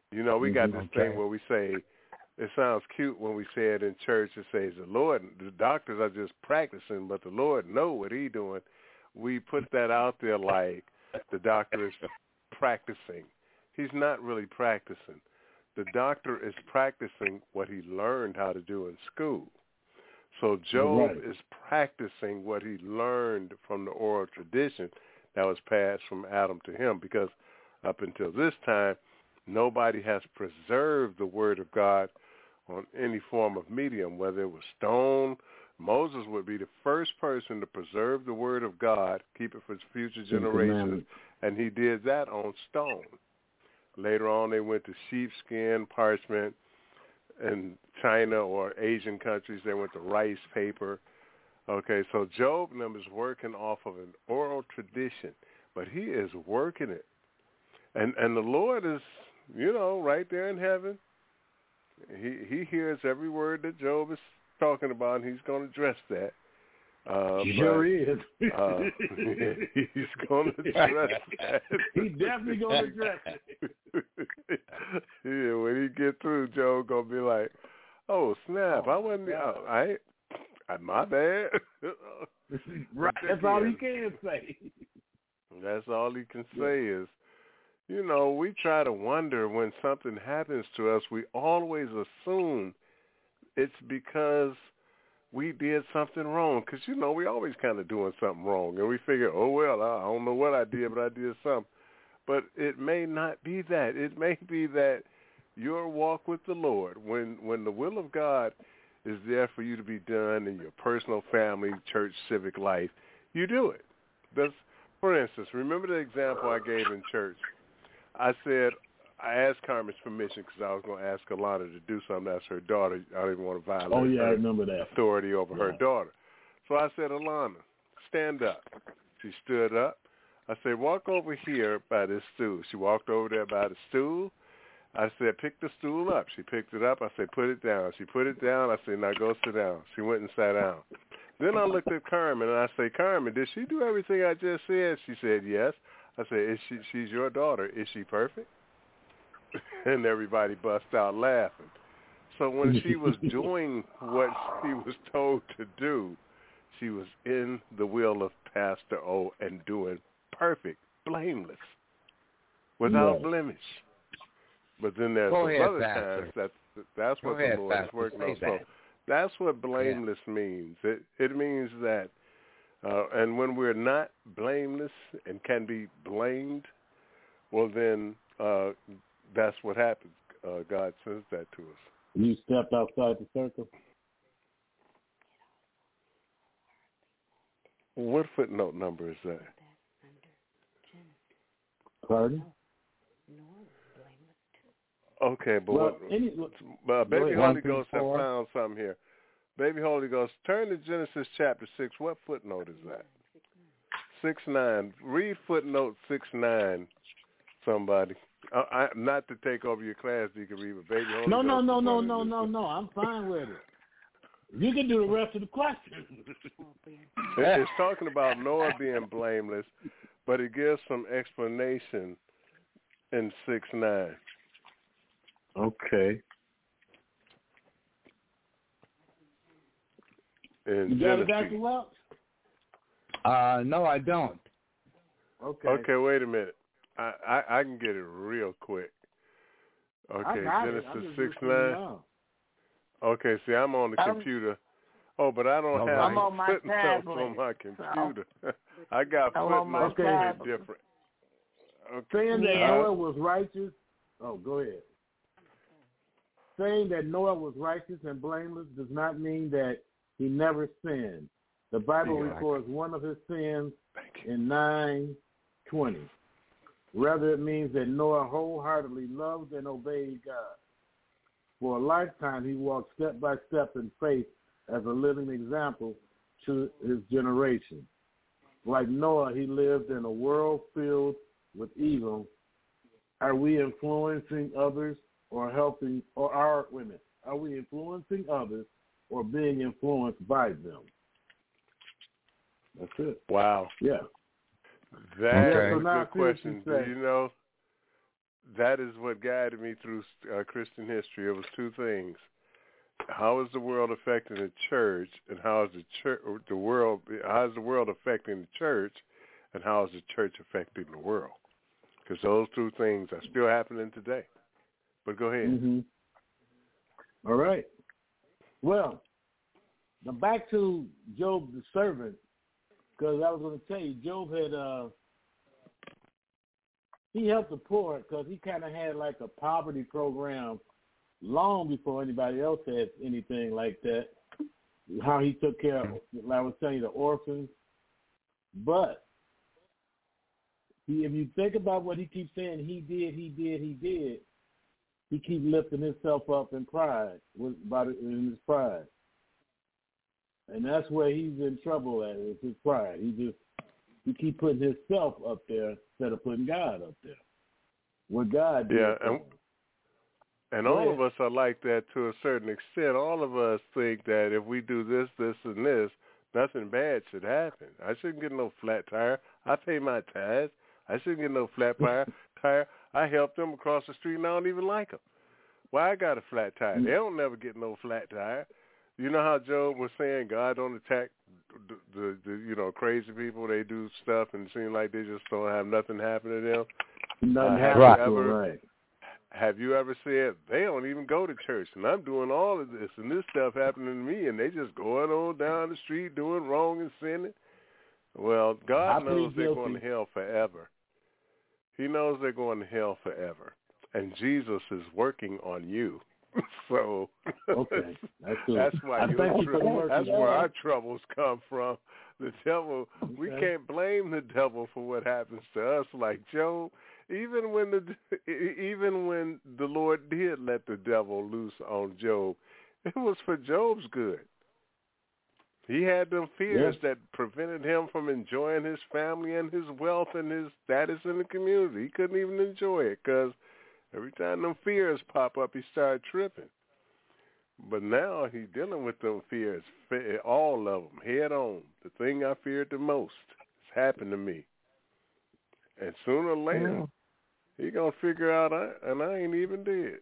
You know, we got this thing where we say, it sounds cute when we say it in church. It says the doctors are just practicing, but the Lord know what He doing. We put that out there like the doctor is practicing. He's not really practicing. The doctor is practicing what he learned how to do in school. So Job is practicing what he learned from the oral tradition that was passed from Adam to him, because up until this time, nobody has preserved the Word of God on any form of medium, whether it was stone. Moses would be the first person to preserve the Word of God, keep it for future generations, and he did that on stone. Later on, they went to sheepskin, parchment. In China or Asian countries, they went to rice paper. Okay, so Job and them is working off of an oral tradition, but he is working it. And the Lord is, you know, right there in heaven. He hears every word that Job is talking about, and he's going to address that. Sure is. He's going to address that. He's definitely going to address it. Yeah, when he get through, Joe going to be like, "Oh snap! I wasn't. My bad." Right. That's all he can say. That's all he can say is, you know, we try to wonder when something happens to us. We always assume it's because we did something wrong, because, you know, we always kind of doing something wrong, and we figure, oh, well, I don't know what I did, but I did something. But it may not be that. It may be that your walk with the Lord, when the will of God is there for you to be done in your personal, family, church, civic life, you do it. For instance, remember the example I gave in church? I said, I asked Carmen's permission because I was going to ask Alana to do something. That's her daughter. I didn't want to violate I remember that. authority over her daughter. So I said, Alana, stand up. She stood up. I said, walk over here by this stool. She walked over there by the stool. I said, pick the stool up. She picked it up. I said, put it down. She put it down. I said, now go sit down. She went and sat down. Then I looked at Carmen, and I said, Carmen, did she do everything I just said? She said, yes. I said, she's your daughter. Is she perfect? And everybody bust out laughing. So when she was doing what she was told to do, she was in the will of Pastor O and doing perfect, blameless, without blemish. But then there's other times that's what the Lord is working on. So that's what blameless means. It means that, and when we're not blameless and can be blamed, well then that's what happens. God says that to us. You stepped outside the circle? What footnote number is that? Pardon? Okay, but Baby Holy Ghost have found something here. Baby Holy Ghost, turn to Genesis chapter 6. What footnote is that? 6:9. Read footnote 6:9, somebody. Not to take over your class, you can read, but Baby Holy Ghost. No. I'm fine with it. You can do the rest of the question. It's talking about Noah being blameless, but it gives some explanation in 6:9. Okay. In you got it, Dr. Welch? No, I don't. Okay, wait a minute. I can get it real quick. Okay, Genesis 6:9. Okay, see, I'm on the computer. Oh, but I don't have footnotes on my computer. I got footnotes that are different. Okay. Saying that Noah was righteous. Oh, go ahead. Saying that Noah was righteous and blameless does not mean that he never sinned. The Bible records one of his sins in 9:20. Rather, it means that Noah wholeheartedly loved and obeyed God. For a lifetime, he walked step by step in faith as a living example to his generation. Like Noah, he lived in a world filled with evil. Are we influencing others are we influencing others or being influenced by them? That's it. Wow. Yeah. That's a good question. Do you know that is what guided me through Christian history. It was two things. How is the world affecting the church, and how is how is the world affecting the church, and how is the church affecting the world? Because those two things are still happening today. But go ahead. Mm-hmm. All right. Well, now back to Job the servant, because I was going to tell you, Job had he helped the poor because he kind of had like a poverty program long before anybody else had anything like that. How he took care of, like I was telling you, the orphans. But if you think about what he keeps saying, he did, he keeps lifting himself up in pride, in his pride. And that's where he's in trouble at, is his pride. He keep putting himself up there instead of putting God up there. What God did. Yeah, and all of us are like that to a certain extent. All of us think that if we do this, this, and this, nothing bad should happen. I shouldn't get no flat tire. I pay my tithes. I shouldn't get no flat tire. I help them across the street, and I don't even like them. Why I got a flat tire? They don't never get no flat tire. You know how Job was saying God don't attack the crazy people. They do stuff and it seems like they just don't have nothing happen to them. Nothing happens. Have you ever said they don't even go to church and I'm doing all of this and this stuff happening to me and they just going on down the street doing wrong and sinning? Well, God knows they're going to hell forever. He knows they're going to hell forever. And Jesus is working on you. So okay, that's why that's where our troubles come from. The devil, we can't blame the devil for what happens to us. Like Job, even when the Lord did let the devil loose on Job, it was for Job's good. He had them fears that prevented him from enjoying his family and his wealth and his status in the community. He couldn't even enjoy it because every time them fears pop up, he started tripping. But now he's dealing with them fears, all of them, head on. The thing I feared the most has happened to me. And sooner or later, he going to figure out, and I ain't even dead.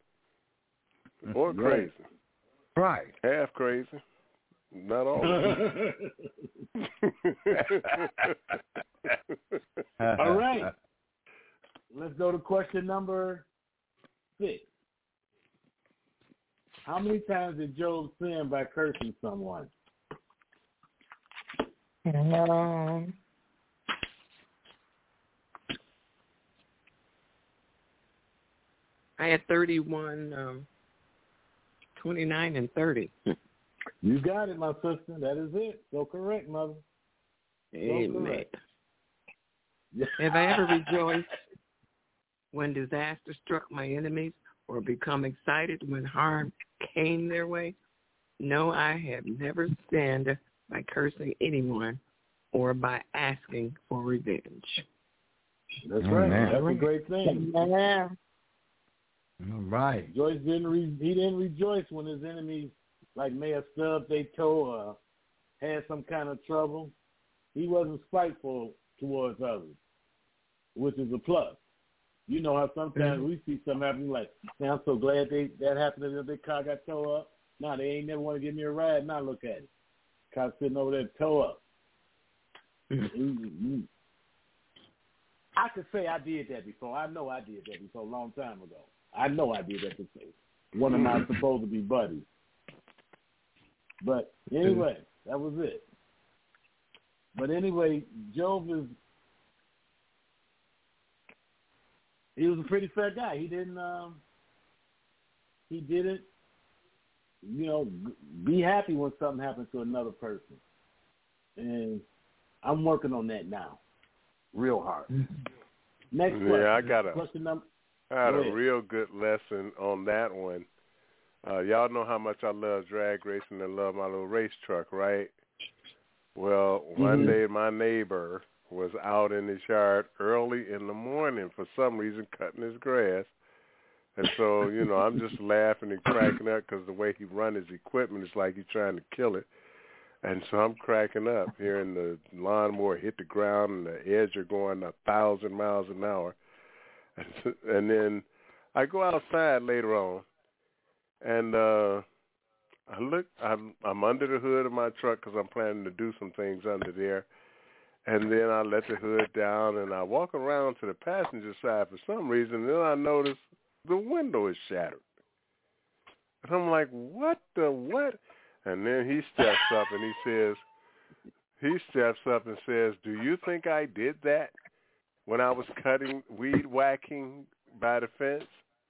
Or crazy. Right. Half crazy. Not all of it. All right. Let's go to question number 6. How many times did Job sin by cursing someone? I had 31, 29, and 30. You got it, my sister. That is it. So correct, mother. Amen. Have I ever rejoiced when disaster struck my enemies or become excited when harm came their way? No, I have never sinned by cursing anyone or by asking for revenge. That's right. That's a great thing. Yeah. All right. Joyce didn't rejoice when his enemies may have stubbed their toe or had some kind of trouble. He wasn't spiteful towards others, which is a plus. You know how sometimes we see something happen, like, man, I'm so glad that happened to them. Their car got towed up. Nah, they ain't never want to give me a ride. Now look at it. Car sitting over there toe up. I could say I did that before. I know I did that before a long time ago. I know I did that before. One of my supposed to be buddies. But anyway, that was it. But anyway, Job he was a pretty fair guy. He didn't he didn't, be happy when something happens to another person. And I'm working on that now. Real hard. Next question. Yeah, I got a real good lesson on that one. Y'all know how much I love drag racing and love my little race truck, right? Well, one day my neighbor was out in his yard early in the morning for some reason cutting his grass. And so, I'm just laughing and cracking up because the way he run his equipment is like he's trying to kill it. And so I'm cracking up hearing the lawnmower hit the ground and the edge are going 1,000 miles an hour. And then I go outside later on, and I look. I'm under the hood of my truck because I'm planning to do some things under there. And then I let the hood down, and I walk around to the passenger side for some reason. And then I notice the window is shattered. And I'm like, what the what? And then he steps up and says, do you think I did that when I was weed whacking by the fence?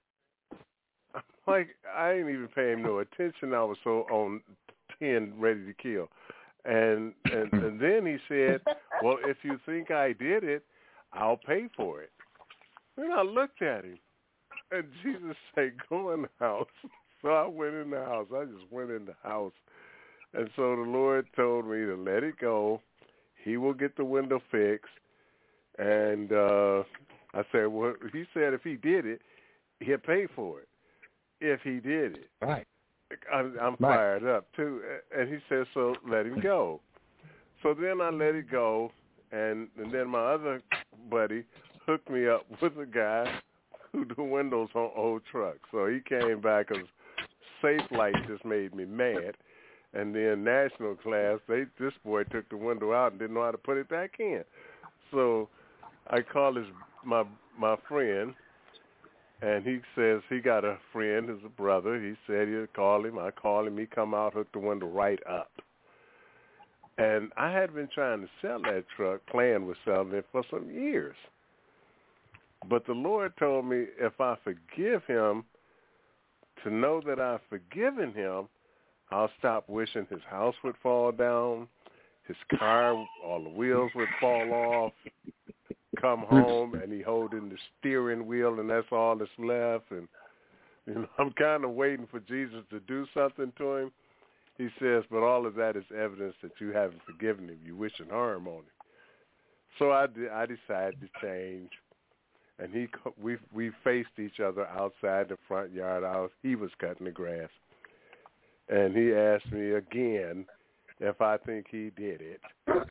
I'm like, I didn't even pay him no attention. I was so on 10, ready to kill. And then he said, well, if you think I did it, I'll pay for it. Then I looked at him, and Jesus said, go in the house. So I went in the house. I just went in the house. And so the Lord told me to let it go. He will get the window fixed. And I said, well, he said if he did it, he'll pay for it. If he did it. Right. I'm fired up, too. And he said, so let him go. So then I let it go, and then my other buddy hooked me up with a guy who do windows on old trucks. So he came back because Safe Light just made me mad. And then National Class, this boy took the window out and didn't know how to put it back in. So I called my friend, and he says he got a friend who's a brother. He said he'll call him. I called him. He come out, hooked the window right up. And I had been trying to sell that truck, playing with selling it for some years. But the Lord told me if I forgive him, to know that I've forgiven him, I'll stop wishing his house would fall down, his car, all the wheels would fall off, come home, and he holding the steering wheel, and that's all that's left. And I'm kind of waiting for Jesus to do something to him. He says, but all of that is evidence that you haven't forgiven him. You wishing harm on him. So I decided to change, and we faced each other outside the front yard. He was cutting the grass, and he asked me again if I think he did it.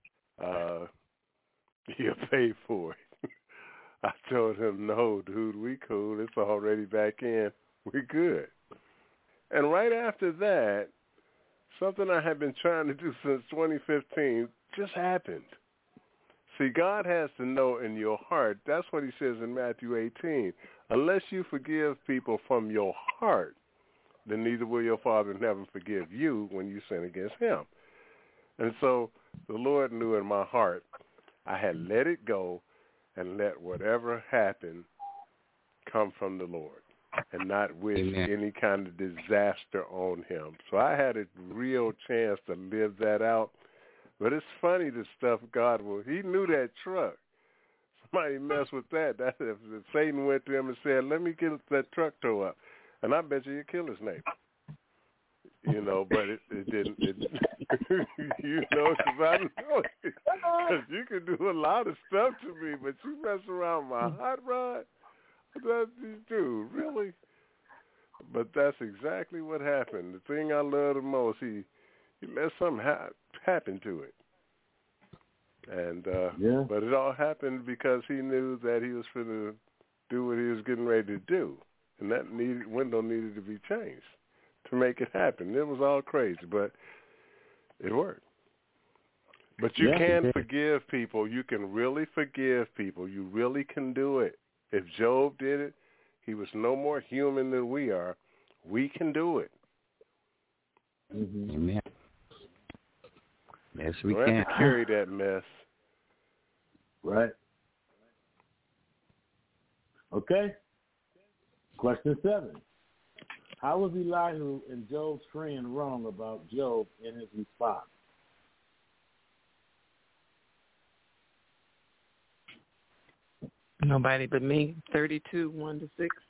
He'll pay for it. I told him, no, dude, we cool. It's already back in. We good. And right after that, something I had been trying to do since 2015 just happened. See, God has to know in your heart. That's what he says in Matthew 18. Unless you forgive people from your heart, then neither will your Father in heaven forgive you when you sin against him. And so the Lord knew in my heart I had let it go and let whatever happened come from the Lord and not wish any kind of disaster on him. So I had a real chance to live that out. But it's funny the stuff God will. He knew that truck. Somebody messed with that. That's if Satan went to him and said, let me get that truck towed up. And I bet you'd kill his neighbor. But it didn't. Because I know it. Because you can do a lot of stuff to me, but you mess around my hot rod? That's dude, really? But that's exactly what happened. The thing I love the most, he let something happen to it. And but it all happened because he knew that he was going to do what he was getting ready to do. And that window needed to be changed to make it happen. It was all crazy, but it worked. But you can forgive people. You can really forgive people. You really can do it. If Job did it, he was no more human than we are. We can do it. Mm-hmm. Amen. Yes, we can. can. Have to carry that mess. Right. Okay. Question 7. How was Elihu and Job's friend wrong about Job in his response? Nobody but me. 32, 1-6.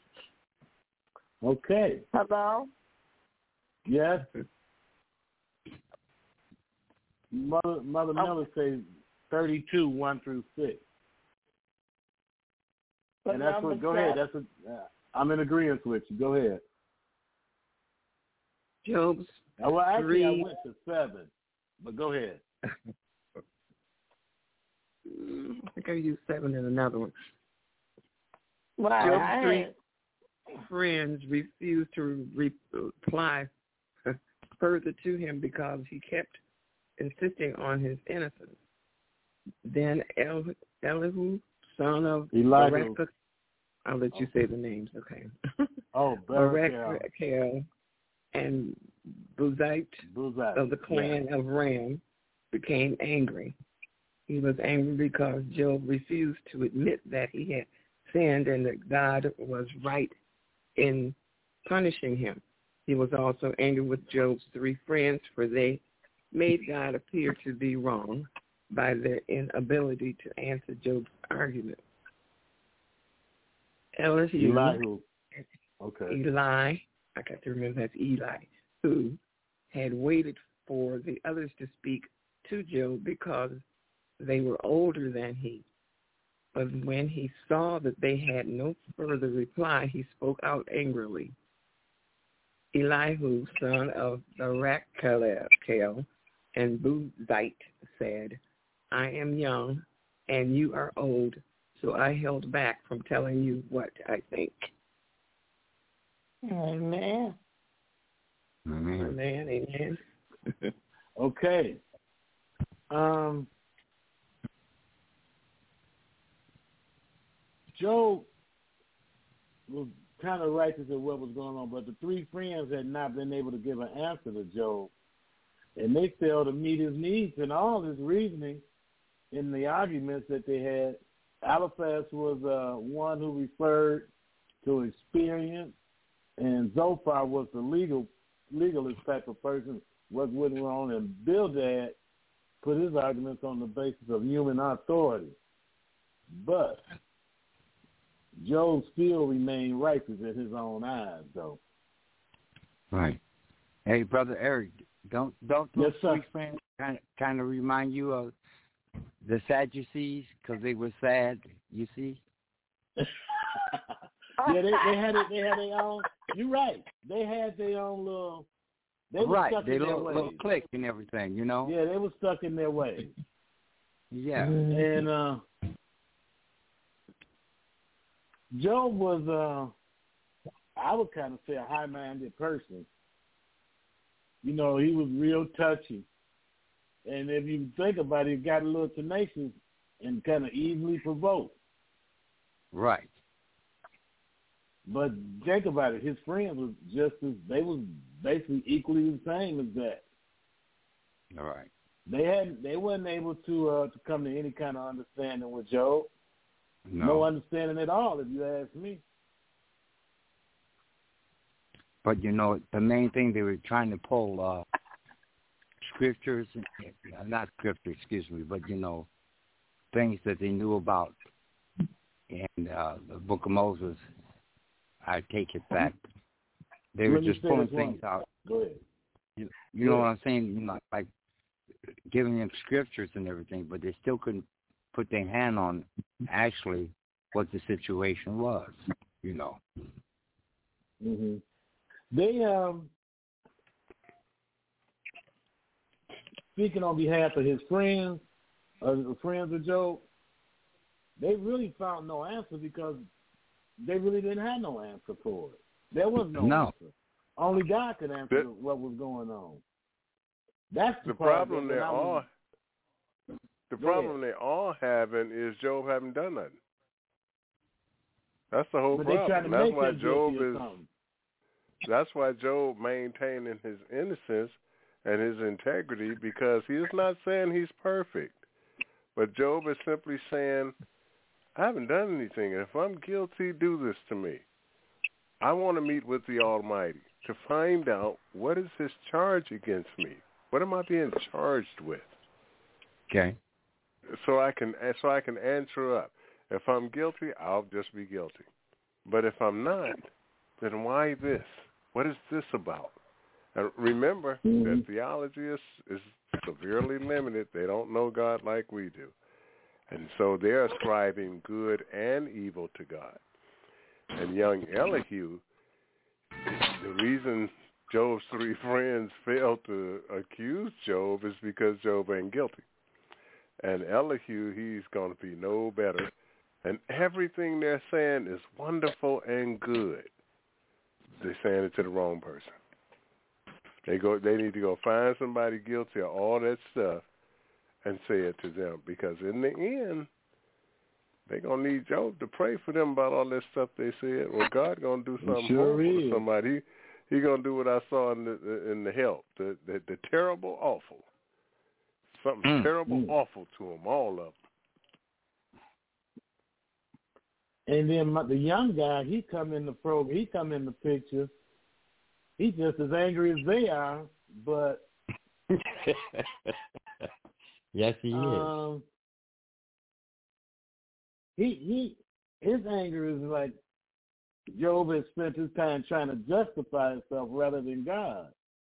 Okay. Hello? Yes. Mother Miller says 32, 1-6. And that's what. Go ahead. That's what. I'm in agreement with you. Go ahead. Job's. Well, actually, 3. I went to 7, but go ahead. I think I used 7 in another one. Job's three friends refused to reply further to him because he kept insisting on his innocence. Then Elihu, son of Barakah, I'll let you say the names, okay? Barakah and Buzite of the clan of Ram became angry. He was angry because Job refused to admit that he had sinned and that God was right in punishing him. He was also angry with Job's three friends, for they made God appear to be wrong by their inability to answer Job's argument. Elihu, Eli, I got to remember that's Eli, who had waited for the others to speak to Job because they were older than he. But when he saw that they had no further reply, he spoke out angrily. Elihu, son of Barakah and Buzite, said, I am young and you are old, so I held back from telling you what I think. Amen. Amen. Okay. Job was kind of righteous at what was going on, but the three friends had not been able to give an answer to Job, and they failed to meet his needs in all his reasoning in the arguments that they had. Eliphaz was one who referred to experience, and Zophar was the legalist type of person, what went wrong, and Bildad put his arguments on the basis of human authority. But Job still remained righteous in his own eyes, though. Right. Hey, Brother Eric, don't those three friends kind of remind you of the Sadducees because they were sad? You see? Yeah, they had their own. You're right. They had their own little. They were stuck in their ways. Little clique and everything, you know. Yeah, they were stuck in their ways. Yeah. And Job was, I would kind of say, a high-minded person. You know, he was real touchy. And if you think about it, he got a little tenacious and kind of easily provoked. Right. But think about it, his friends was they was basically equally the same as that. All right. They weren't able to come to any kind of understanding with Job. No understanding at all, if you ask me. But, you know, the main thing they were trying to pull scriptures, not scripture, excuse me, but, you know, things that they knew about in the Book of Moses. I take it back. They were just pulling things out. Go ahead. You know what I'm saying? You know, like giving them scriptures and everything, but they still couldn't put their hand on actually what the situation was, you know. Mm-hmm. They, speaking on behalf of his friends, the friends of Job, they really found no answer because they really didn't have no answer for it. There was no answer. Only God could answer what was going on. That's the problem they're all. The problem they're all having is Job haven't done nothing. That's the whole problem. That's why Job is. That's why Job maintaining his innocence and his integrity, because he is not saying he's perfect, but Job is simply saying, I haven't done anything, and if I'm guilty, do this to me. I want to meet with the Almighty to find out what is his charge against me. What am I being charged with? Okay. So I can answer up. If I'm guilty, I'll just be guilty. But if I'm not, then why this? What is this about? And remember that theology is severely limited. They don't know God like we do. And so they're ascribing good and evil to God. And young Elihu, the reason Job's three friends failed to accuse Job is because Job ain't guilty. And Elihu, he's going to be no better And everything they're saying is wonderful and good. They're saying it to the wrong person. They need to go find somebody guilty of all that stuff and say it to them, because in the end, they're going to need Job to pray for them about all that stuff they said. Well, God going to do something horrible to somebody. He going to do what I saw in the Help, the terrible awful. Something terrible awful to them, all of them. And then the young guy, he come in the picture. He's just as angry as they are, but yes, he is. His anger is like Job has spent his time trying to justify himself rather than God.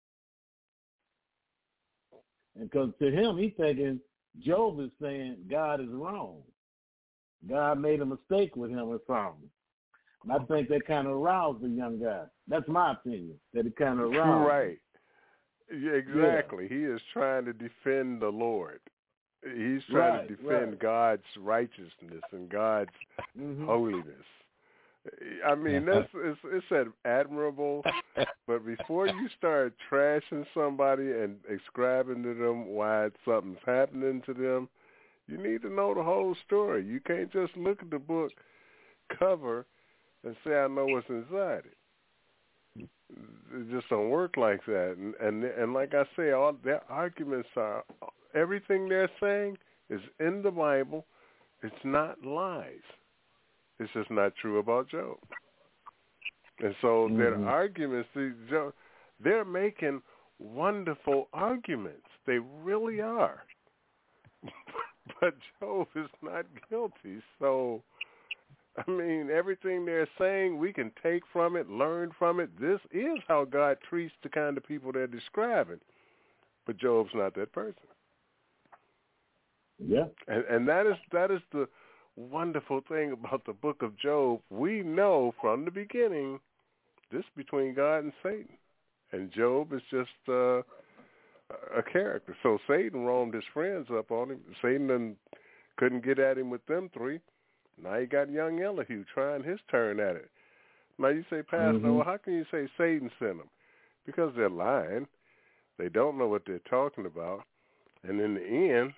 And because to him, he's thinking Job is saying God is wrong. God made a mistake with him or something. And I think that kind of aroused the young guy. That's my opinion, that it kind of aroused him. Right. Yeah, exactly. Yeah. He is trying to defend the Lord. He's trying to defend God's righteousness and God's holiness. I mean, it's admirable, but before you start trashing somebody and ascribing to them why something's happening to them, you need to know the whole story. You can't just look at the book cover and say, I know what's inside it. It just don't work like that. And like I say, all their arguments are, everything they're saying is in the Bible. It's not lies. It's just not true about Job. And so their arguments, they're making wonderful arguments. They really are. But Job is not guilty. So, I mean, everything they're saying, we can take from it, learn from it. This is how God treats the kind of people they're describing. But Job's not that person. Yeah. And that is the wonderful thing about the book of Job. We know from the beginning this is between God and Satan. And Job is just a character. So Satan roamed his friends up on him. Satan couldn't get at him with them three. Now you got young Elihu trying his turn at it. Now you say, Pastor, well, how can you say Satan sent them? Because they're lying. They don't know what they're talking about. And in the end,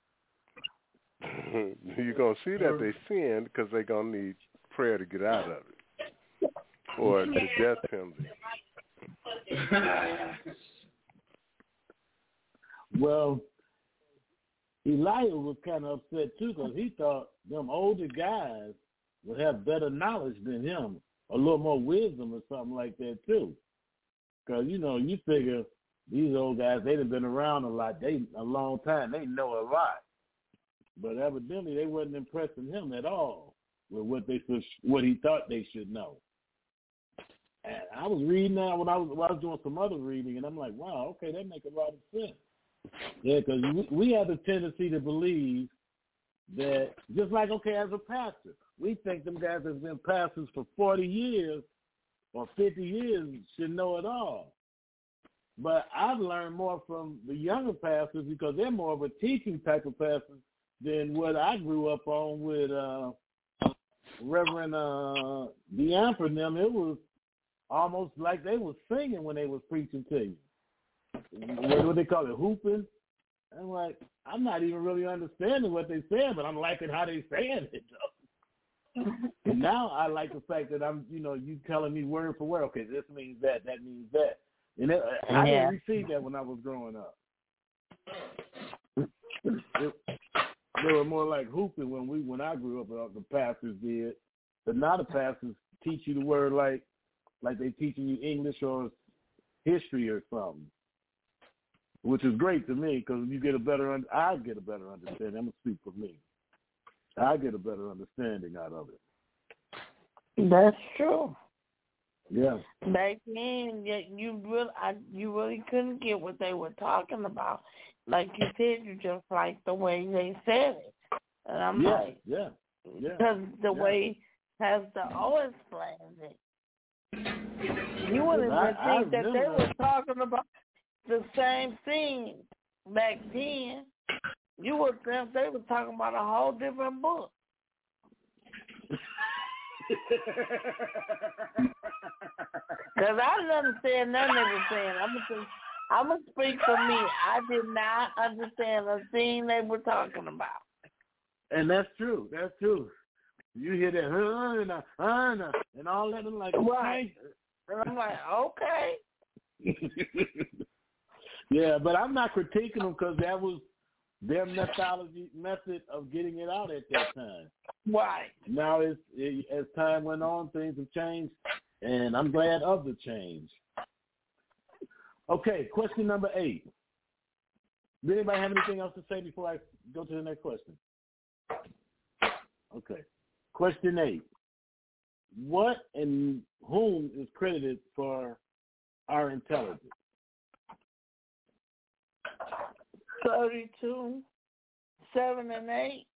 you're going to see that they sinned because they're going to need prayer to get out of it. Or the death penalty. Well, Elijah was kind of upset too because he thought them older guys would have better knowledge than him, a little more wisdom or something like that too. Because, you figure these old guys, they've been around a long time. They know a lot. But evidently they wasn't impressing him at all with what he thought they should know. And I was reading that when I was doing some other reading, and I'm like, wow, okay, that makes a lot of sense. Yeah, because we have a tendency to believe that, just like, okay, as a pastor, we think them guys that's been pastors for 40 years or 50 years should know it all. But I've learned more from the younger pastors because they're more of a teaching type of pastor than what I grew up on with Reverend DeAmper and them. It was almost like they was singing when they was preaching to you. What do they call it, hooping? I'm like, I'm not even really understanding what they said, but I'm liking how they saying it, though. And now I like the fact that I'm, you telling me word for word. Okay, this means that means that. And I didn't receive that when I was growing up. They were more like hooping when I grew up. The pastors did, but now the pastors teach you the word like they teaching you English or history or something, which is great to me because you get I get a better understanding. I'm gonna speak for me. I get a better understanding out of it. That's true. Yeah. Back then, you really couldn't get what they were talking about. Like you said, you just like the way they said it. And I'm because the way Pastor O explains it. You wouldn't think that they were talking about the same thing back then. You would think they were talking about a whole different book. Because I didn't understand nothing they were saying. I'm going to speak for me. I did not understand a thing they were talking about. And that's true. That's true. You hear that, and all that, and like, right. And I'm like, okay. Yeah, but I'm not critiquing them because that was their method of getting it out at that time. Right. Now, as time went on, things have changed, and I'm glad of the change. Okay, question number 8. Does anybody have anything else to say before I go to the next question? Okay. Question 8. What and whom is credited for our intelligence? 32, 7 and 8.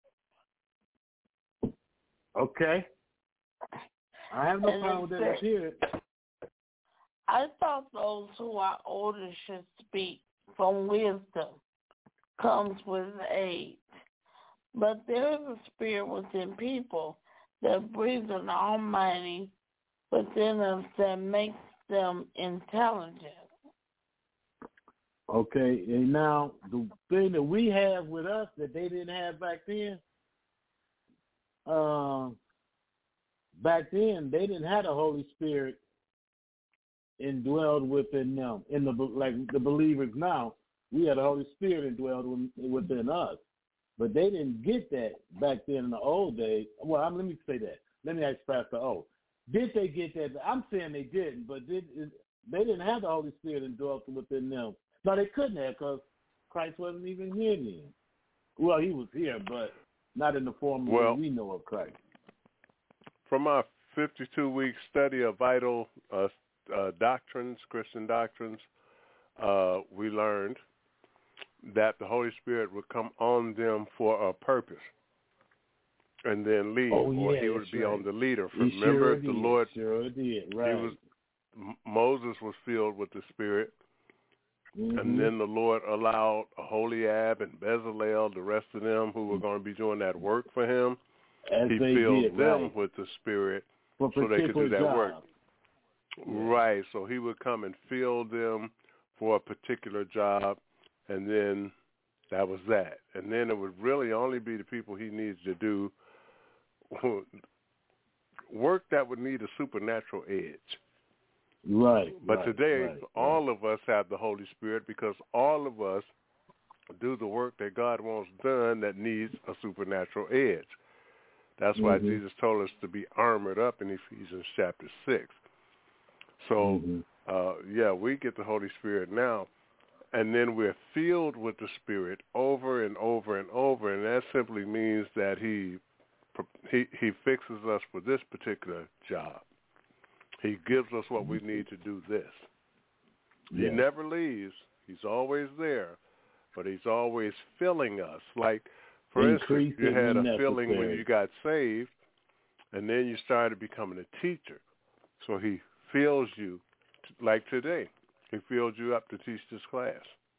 Okay. I have no problem with that. Let's hear it. I thought those who are older should speak, from wisdom comes with age. But there is a spirit within people that breathes an Almighty within us that makes them intelligent. Okay, and now the thing that we have with us that they didn't have back then, they didn't have the Holy Spirit indwelled within them. Like the believers now, we had the Holy Spirit indwelled within us. But they didn't get that back then in the old days. Well, let me say that. Let me ask Pastor O. Did they get that? I'm saying they didn't, but they didn't have the Holy Spirit indwelt within them. No, they couldn't have because Christ wasn't even here then. Well, he was here, but not in the form that we know of Christ. From our 52-week study of vital doctrines, Christian doctrines, we learned that the Holy Spirit would come on them for a purpose and then leave, or he would be on the leader. Remember, the Lord sure did. Right. Moses was filled with the Spirit, and then the Lord allowed Aholiab and Bezalel, the rest of them who were going to be doing that work for him, he filled them with the Spirit so they could do that work. Right, so he would come and fill them for a particular job, and then that was that. And then it would really only be the people he needs to do work that would need a supernatural edge. Right. But today, all of us have the Holy Spirit because all of us do the work that God wants done that needs a supernatural edge. That's why Jesus told us to be armored up in Ephesians chapter 6. So, we get the Holy Spirit now. And then we're filled with the Spirit over and over and over, and that simply means that he fixes us for this particular job. He gives us what we need to do this. He never leaves. He's always there, but he's always filling us. Like, for instance, you had a filling when you got saved, and then you started becoming a teacher. So he fills you, like today. He filled you up to teach this class.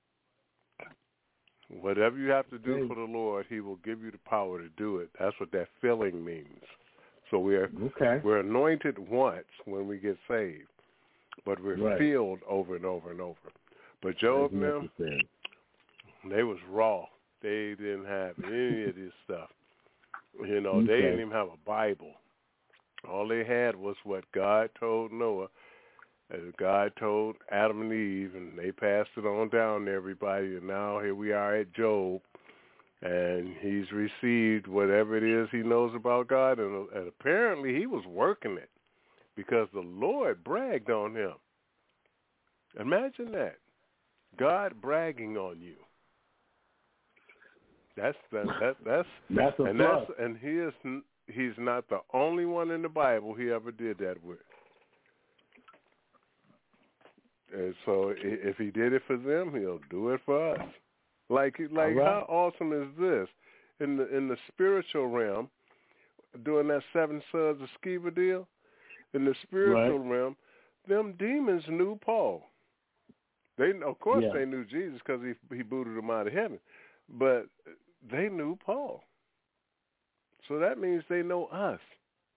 Whatever you have to do for the Lord, he will give you the power to do it. That's what that filling means. So we're anointed once when we get saved, but we're filled over and over and over. But Job and them, they was raw. They didn't have any of this stuff. You know, they didn't even have a Bible. All they had was what God told Noah. As God told Adam and Eve, and they passed it on down to everybody, and now here we are at Job, and he's received whatever it is he knows about God, and apparently he was working it because the Lord bragged on him. Imagine that. God bragging on you. He's not the only one in the Bible he ever did that with. And so if he did it for them, he'll do it for us. Like how awesome is this? In the spiritual realm, doing that 7 sons of Sceva deal, in the spiritual realm, them demons knew Paul. They knew Jesus because he booted them out of heaven, but they knew Paul. So that means they know us.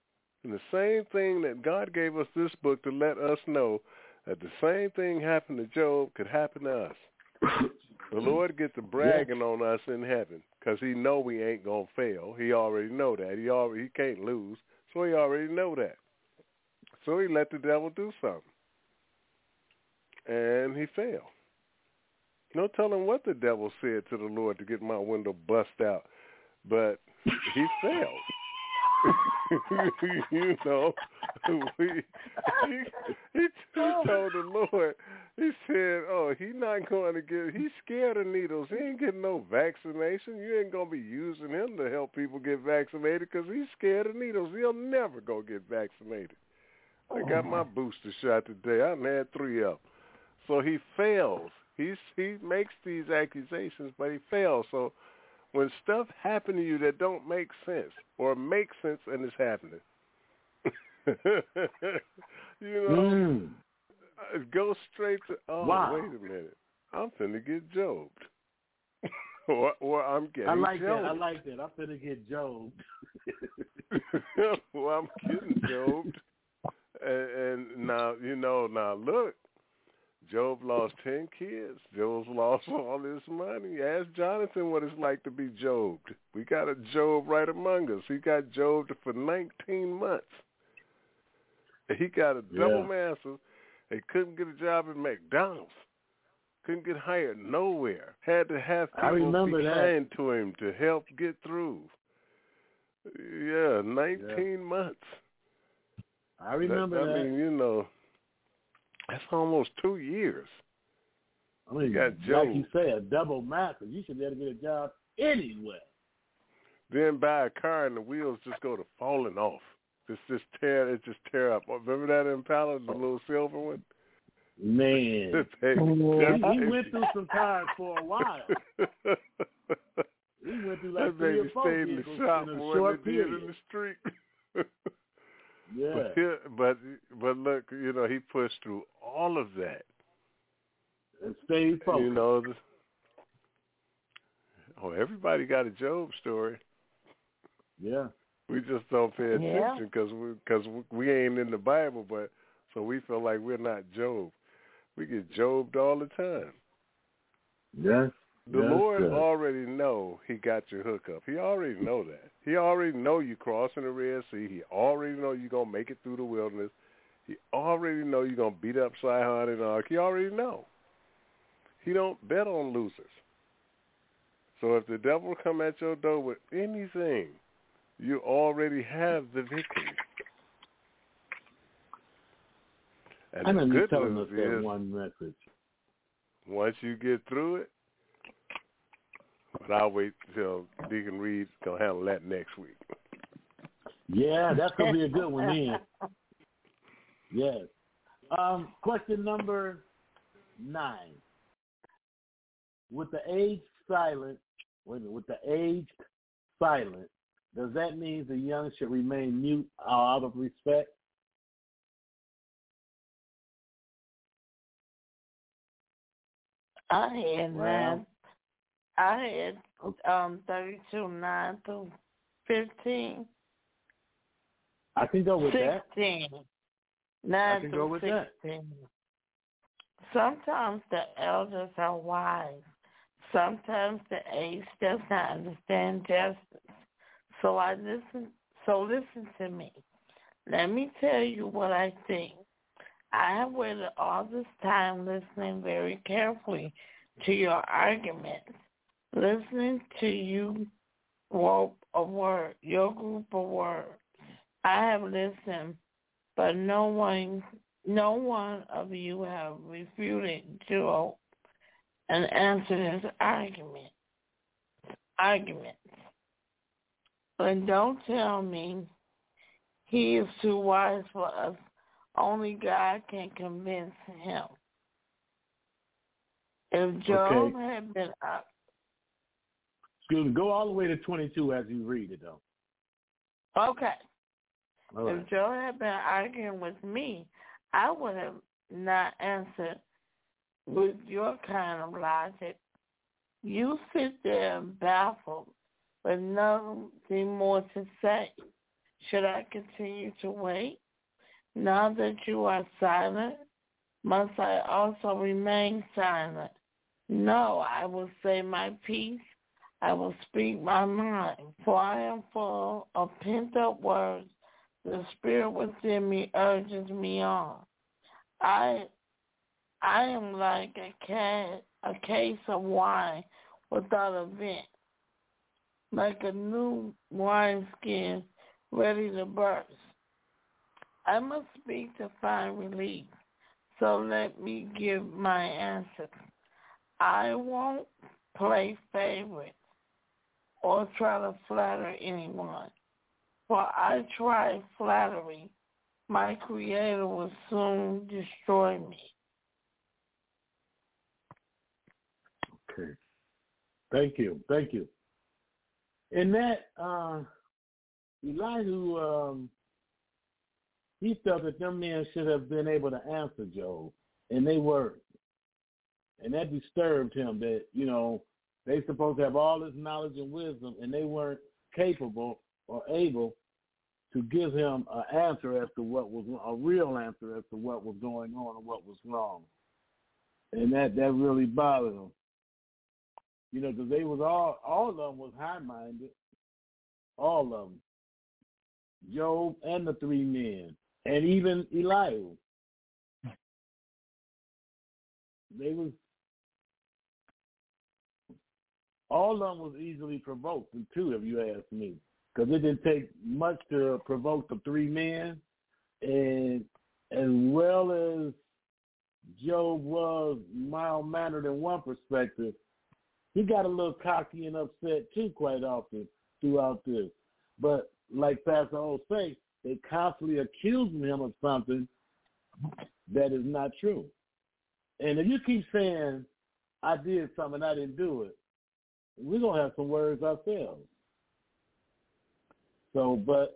And the same thing that God gave us this book to let us know that the same thing happened to Job could happen to us. The Lord gets to bragging on us in heaven because he know we ain't going to fail. He already know that. He can't lose, so he already know that. So he let the devil do something. And he failed. No telling what the devil said to the Lord to get my window bust out, but he failed. You know, he told the Lord, he said, he's not going to he's scared of needles. He ain't getting no vaccination. You ain't going to be using him to help people get vaccinated because he's scared of needles. He'll never go get vaccinated. I got my booster shot today. I've had 3 of them. So he fails. He makes these accusations, but he fails. So when stuff happens to you that don't make sense or make sense and it's happening, go straight to, wait a minute, I'm finna get jobed. or I'm getting I like jobed. that. I'm finna get jobed. Well, I'm getting jobed. And now, now look, Job lost 10 kids. Job's lost all his money. Ask Jonathan what it's like to be jobed. We got a Job right among us. He got jobed for 19 months. He got a double master. He couldn't get a job at McDonald's. Couldn't get hired nowhere. Had to have people behind to him to help get through. Yeah, 19 months. I remember that. I mean, that's almost 2 years. I mean, got Job. Like you say, a double master. You should be able to get a job anywhere. Then buy a car and the wheels just go to falling off. It just tear up. Remember that Impala, the little silver one? Man, he went through some cars for a while. He went through like 3 or 4 stayed in the shop in a more short than period. in the street. Yeah. But look, he pushed through all of that. And stayed focused. Everybody got a Job story. Yeah. We just don't pay attention because we ain't in the Bible, but so we feel like we're not Job. We get Jobbed all the time. Yes. The Lord already know he got your hookup. He already know that. He already know you crossing the Red Sea. He already know you going to make it through the wilderness. He already know you're going to beat up Sihon and Og. He already know. He don't bet on losers. So if the devil come at your door with anything, you already have the victory. And the good news is, one message. Once you get through it, but I'll wait till Deacon Reed's going to handle that next week. Yeah, that's going to be a good one then. Yes. Question number 9. With the aged silent, does that mean the young should remain mute out of respect? I had 32:9 through 15. I can go with 16. that. 9 I can through go with 16. that. Sometimes the elders are wise. Sometimes the age does not understand justice. So listen to me. Let me tell you what I think. I have waited all this time listening very carefully to your arguments, listening to you rope a word, your group of words. I have listened, but no one of you have refuted Job and answered his arguments. But don't tell me he is too wise for us. Only God can convince him. If Job had been up. Excuse me, go all the way to 22 as you read it, though. Okay. All right. If Job had been arguing with me, I would have not answered with your kind of logic. You sit there baffled with nothing more to say. Should I continue to wait? Now that you are silent, must I also remain silent? No, I will say my piece. I will speak my mind, for I am full of pent-up words. The spirit within me urges me on. I am like a case of wine without a vent, like a new wineskin ready to burst. I must speak to find relief, so let me give my answer. I won't play favorites or try to flatter anyone, for I try flattery. My Creator will soon destroy me. Okay. Thank you. In that, Elihu, he felt that them men should have been able to answer Job, and they weren't. And that disturbed him that, they supposed to have all this knowledge and wisdom, and they weren't capable or able to give him an answer as to what was a real answer as to what was going on and what was wrong. And that really bothered him. Because they was all of them was high-minded, all of them. Job and the three men, and even Elihu. All of them was easily provoked, and two, if you ask me, because it didn't take much to provoke the three men, and as well as Job was mild-mannered in one perspective, he got a little cocky and upset too quite often throughout this. But like Pastor O say, they constantly accusing him of something that is not true. And if you keep saying, I did something, I didn't do it, we're going to have some words ourselves. So, but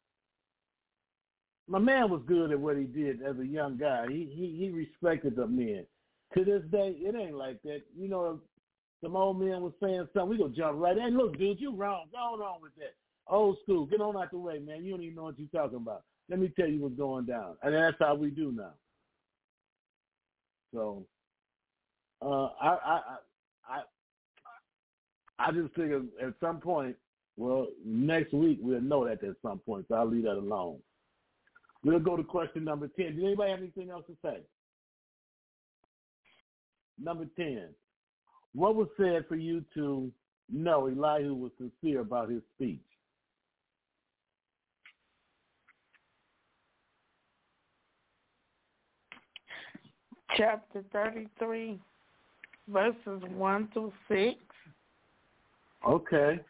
my man was good at what he did as a young guy. He respected the men. To this day, it ain't like that. Some old men was saying something, we going to jump right in. Look, dude, you wrong. Go on with that. Old school. Get on out the way, man. You don't even know what you're talking about. Let me tell you what's going down. And that's how we do now. So, I just figure at some point, next week we'll know that at some point, so I'll leave that alone. We'll go to question number 10. Does anybody have anything else to say? Number 10. What was said for you to know Elihu was sincere about his speech? Chapter 33, verses 1 through 6. Okay.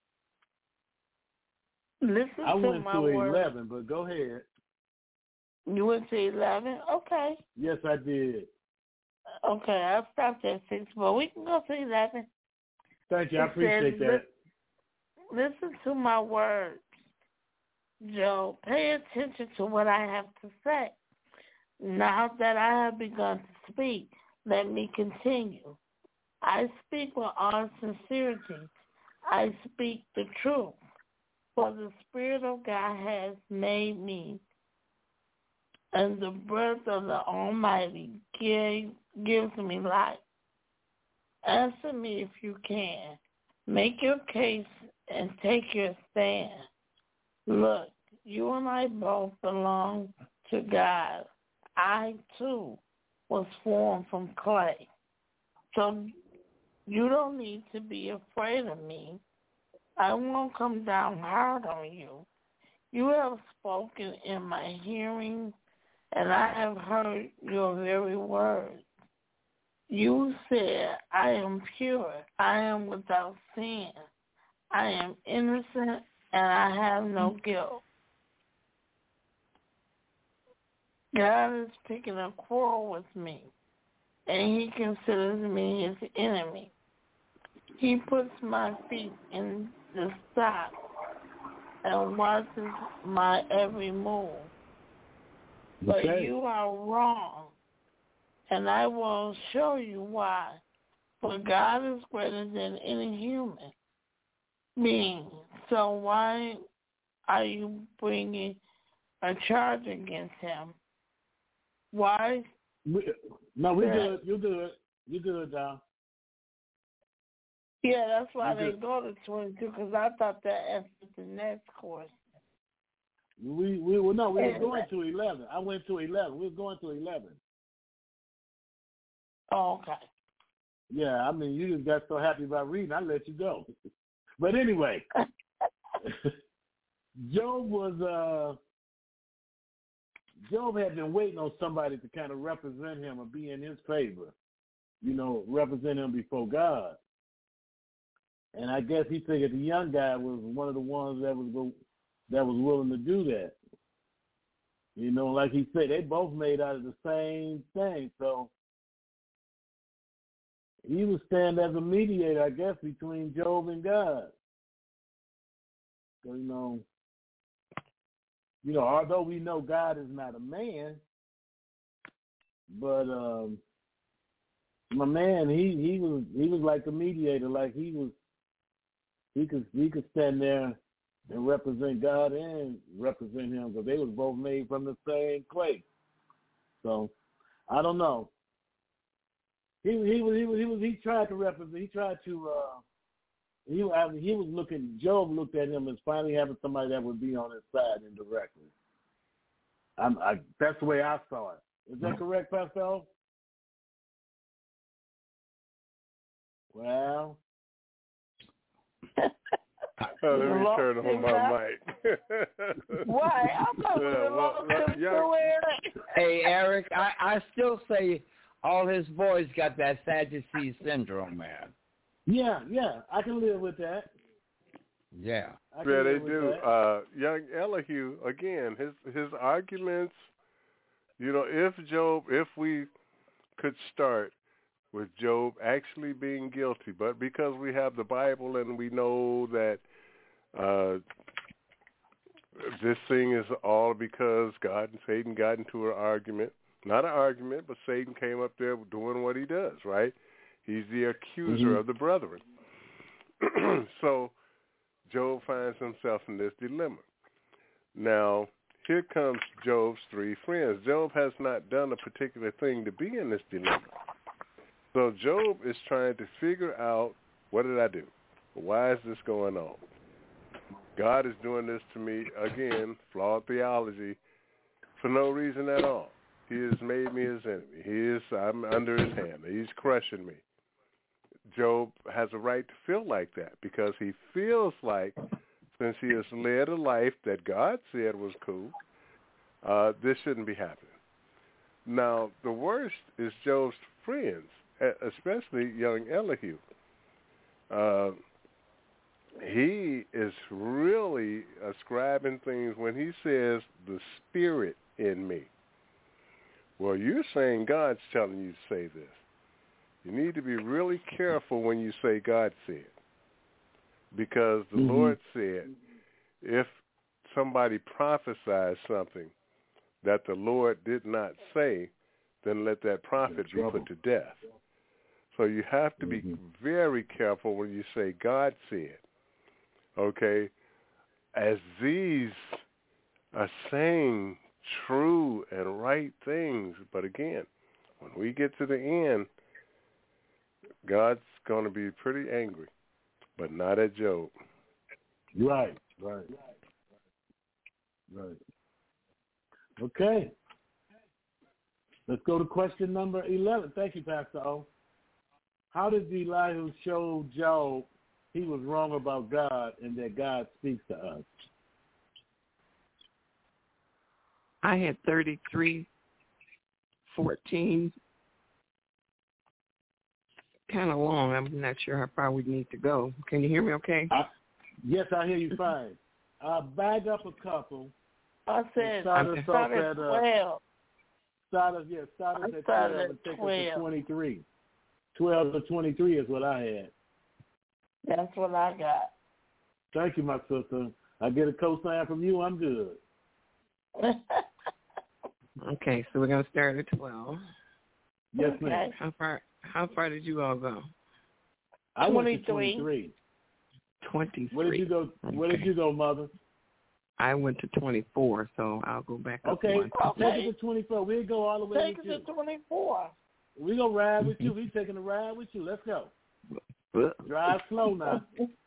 Listen I to went my to words. 11, but go ahead. You went to 11? Okay. Yes, I did. Okay, I stopped at 6, but we can go to 11. Thank you. I appreciate that. Listen to my words, Joe. Pay attention to what I have to say. Now that I have begun to speak, let me continue. I speak with all sincerity. I speak the truth. For the Spirit of God has made me, and the breath of the Almighty gives me life. Answer me if you can. Make your case and take your stand. Look, you and I both belong to God. I, too, was formed from clay. So you don't need to be afraid of me. I won't come down hard on you. You have spoken in my hearing, and I have heard your very words. You said, I am pure, I am without sin, I am innocent, and I have no guilt. God is picking a quarrel with me, and he considers me his enemy. He puts my feet in the stocks and watches my every move. But you are wrong, and I will show you why. For God is greater than any human being. So why are you bringing a charge against him? Why? No, we're good. You're good. You're good, Don. Yeah, that's why they go to 22, because I thought that answered the next course. We were going to 11. I went to 11. We were going to 11. Oh, okay. Yeah, I mean, you just got so happy about reading, I let you go. But anyway, Job had been waiting on somebody to kind of represent him or be in his favor, represent him before God. And I guess he figured the young guy was one of the ones that was willing to do that. Like he said, they both made out of the same thing. So he was standing as a mediator, I guess, between Job and God. So, although we know God is not a man, but my man, he was like a mediator, like he could stand there and represent God and represent him, because they was both made from the same clay. So I don't know. He tried to represent. Job looked at him as finally having somebody that would be on his side indirectly. That's the way I saw it. Is that correct, Pastor? Well. Let me turn on my mic. Why? I'm not Hey, Eric, I still say all his boys got that Sadducee syndrome, man. Yeah, I can live with that. Yeah. Yeah, they do. Young Elihu, again, his arguments, if we could start with Job actually being guilty, but because we have the Bible and we know that this thing is all because God and Satan got into an argument. Not an argument, but Satan came up there doing what he does, right? He's the accuser of the brethren. So Job finds himself in this dilemma. Now, here comes Job's three friends. Job has not done a particular thing to be in this dilemma. So Job is trying to figure out, what did I do? Why is this going on? God is doing this to me, again, flawed theology, for no reason at all. He has made me his enemy. I'm under his hand. He's crushing me. Job has a right to feel like that, because he feels like, since he has led a life that God said was cool, this shouldn't be happening. Now, the worst is Job's friends, especially young Elihu. He is really ascribing things when he says the spirit in me. Well, you're saying God's telling you to say this. You need to be really careful when you say God said, because the Lord said if somebody prophesies something that the Lord did not say, then let that prophet be put to death. So you have to be very careful when you say God said. Okay, as these are saying true and right things, but again, when we get to the end, God's going to be pretty angry, but not at Job. Right. Okay. Let's go to question number 11. Thank you, Pastor O. How did Elihu show Job he was wrong about God and that God speaks to us? I had 33:14. Kind of long. I'm not sure how far we need to go. Can you hear me okay? Yes, I hear you fine. Back up a couple. I said start at 12. Start at 12 and take us to 23. 12 to 23 is what I had. That's what I got. Thank you, my sister. I get a cosign from you, I'm good. Okay, so we're going to start at 12. Yes, ma'am. How far did you all go? I went to 23. 23. Where did you go, Mother? I went to 24, so I'll go back up one. Take it to 24. We'll go all the way Take it to 24. We're going to ride with you. We're taking a ride with you. Let's go. Drive slow now.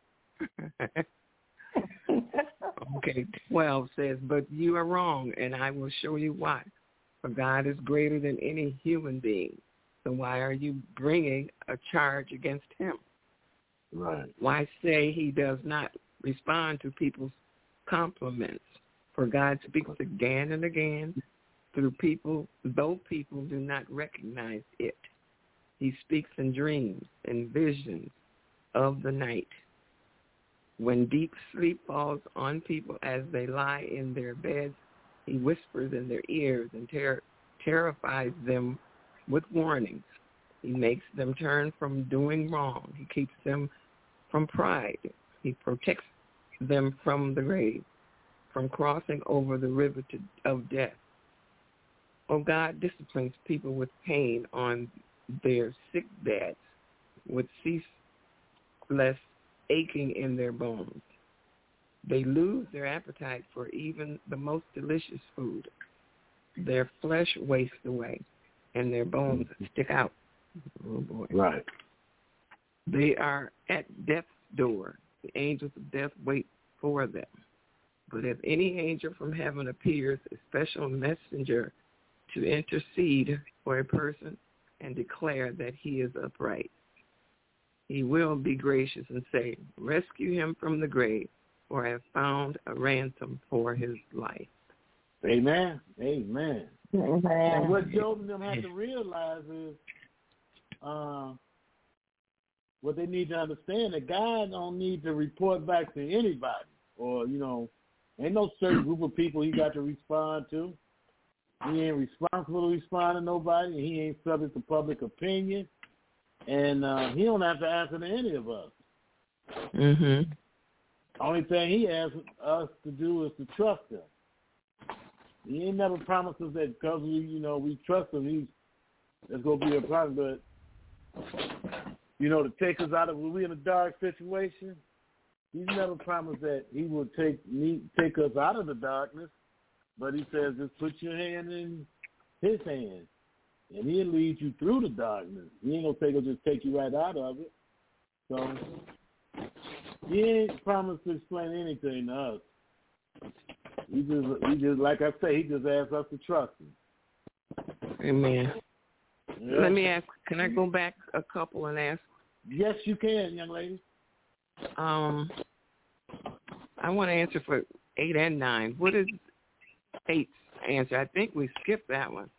Okay, 12 says, but you are wrong, and I will show you why. For God is greater than any human being. So why are you bringing a charge against him? Right. Why say he does not respond to people's compliments? For God speaks again and again through people, though people do not recognize it. He speaks in dreams and visions of the night. When deep sleep falls on people as they lie in their beds, he whispers in their ears and terrifies them with warnings. He makes them turn from doing wrong. He keeps them from pride. He protects them from the grave, from crossing over the river of death. Oh, God disciplines people with pain on their sick beds, with ceaseless aching in their bones. They lose their appetite for even the most delicious food. Their flesh wastes away, and their bones stick out. Oh, boy. Right. They are at death's door. The angels of death wait for them. But if any angel from heaven appears, a special messenger to intercede for a person and declare that he is upright, he will be gracious and say, rescue him from the grave, for I have found a ransom for his life. Amen. Amen. And what Job and them have to realize is what they need to understand, that God don't need to report back to anybody, or, ain't no certain group of people he got to respond to. He ain't responsible to respond to nobody. He ain't subject to public opinion. And he don't have to answer to any of us. Mm-hmm. Only thing he asks us to do is to trust him. He ain't never promised us that because we trust him, there's going to be a problem. But, to take us out of, when we're in a dark situation, he's never promised that he will take us out of the darkness. But he says, just put your hand in his hand, and he'll lead you through the darkness. He ain't going to just take you right out of it. So he ain't promised to explain anything to us. He just, like I say, he just asks us to trust him. Amen. Yeah. Let me ask, can I go back a couple and ask? Yes, you can, young lady. I want to answer for 8 and 9. What is 8's answer? I think we skipped that one.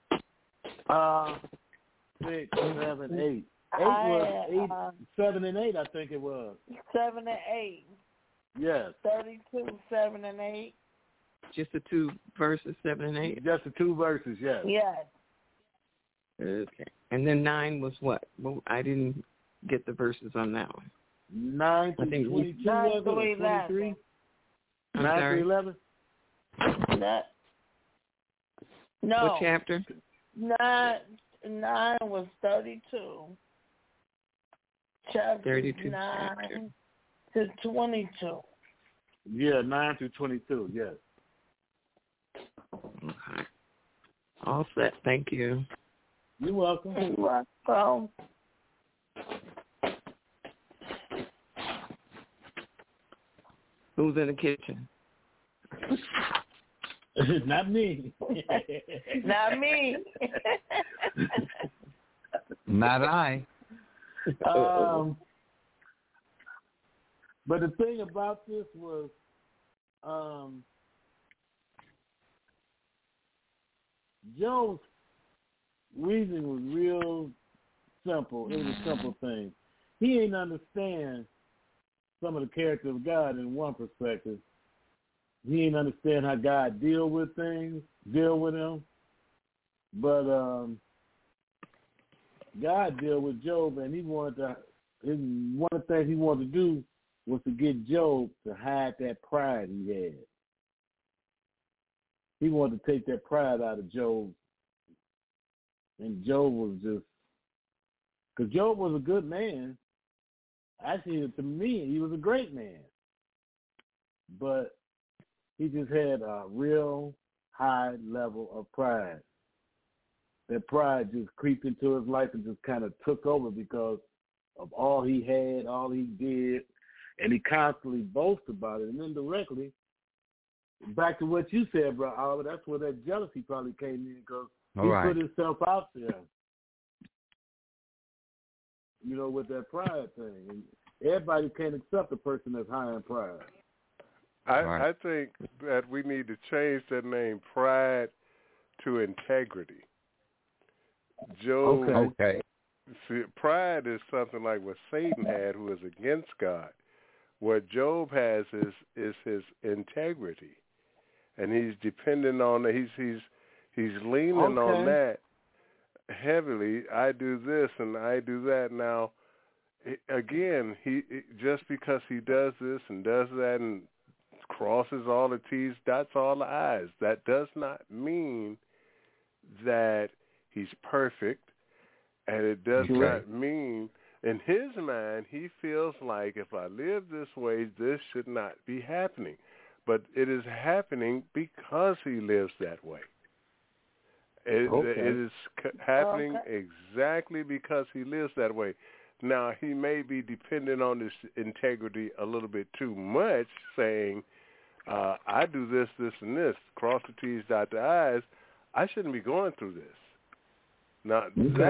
6, 7, 8. 8 was 7 and 8, I think it was. 7 and 8. Yes. 32, 7 and 8. Just the 2 verses, 7 and 8? Just the 2 verses, yes. Yes. Okay. And then 9 was what? Well, I didn't get the verses on that one. 9 to 22, 9 to 23? 9 sorry? to 11? No. What chapter? 9 was 32. Chapter 32 9 chapter. to 22. Yeah, 9 to 22, yes. Okay. All set. Thank you. You're welcome. You're welcome. Who's in the kitchen? Not me. Not me. Not I. But the thing about this was, Job's reason was real simple. It was a simple thing. He ain't understand some of the character of God in one perspective. He ain't understand how God deal with him. But God dealt with Job, and one of the things he wanted to do was to get Job to hide that pride he had. He wanted to take that pride out of Job. And Job was just, because Job was a good man. Actually, to me, he was a great man. But he just had a real high level of pride. That pride just creeped into his life and just kind of took over because of all he had, all he did, and he constantly boasted about it. And indirectly, back to what you said, bro, Oliver, that's where that jealousy probably came in because he put himself out there, you know, with that pride thing. And everybody can't accept a person that's high in pride. I think that we need to change that name, pride, to integrity. Job, okay. See, pride is something like what Satan had, who is against God. What Job has is his integrity, and he's dependent on he's leaning on that heavily. I do this and I do that. Now, again, he just because he does this and does that and crosses all the T's, dots all the I's, that does not mean that he's perfect, and it does not mean, in his mind, he feels like if I live this way, this should not be happening. But it is happening because he lives that way. It is happening exactly because he lives that way. Now, he may be dependent on his integrity a little bit too much, saying, I do this, this, and this, cross the T's, dot the I's. I shouldn't be going through this. Now,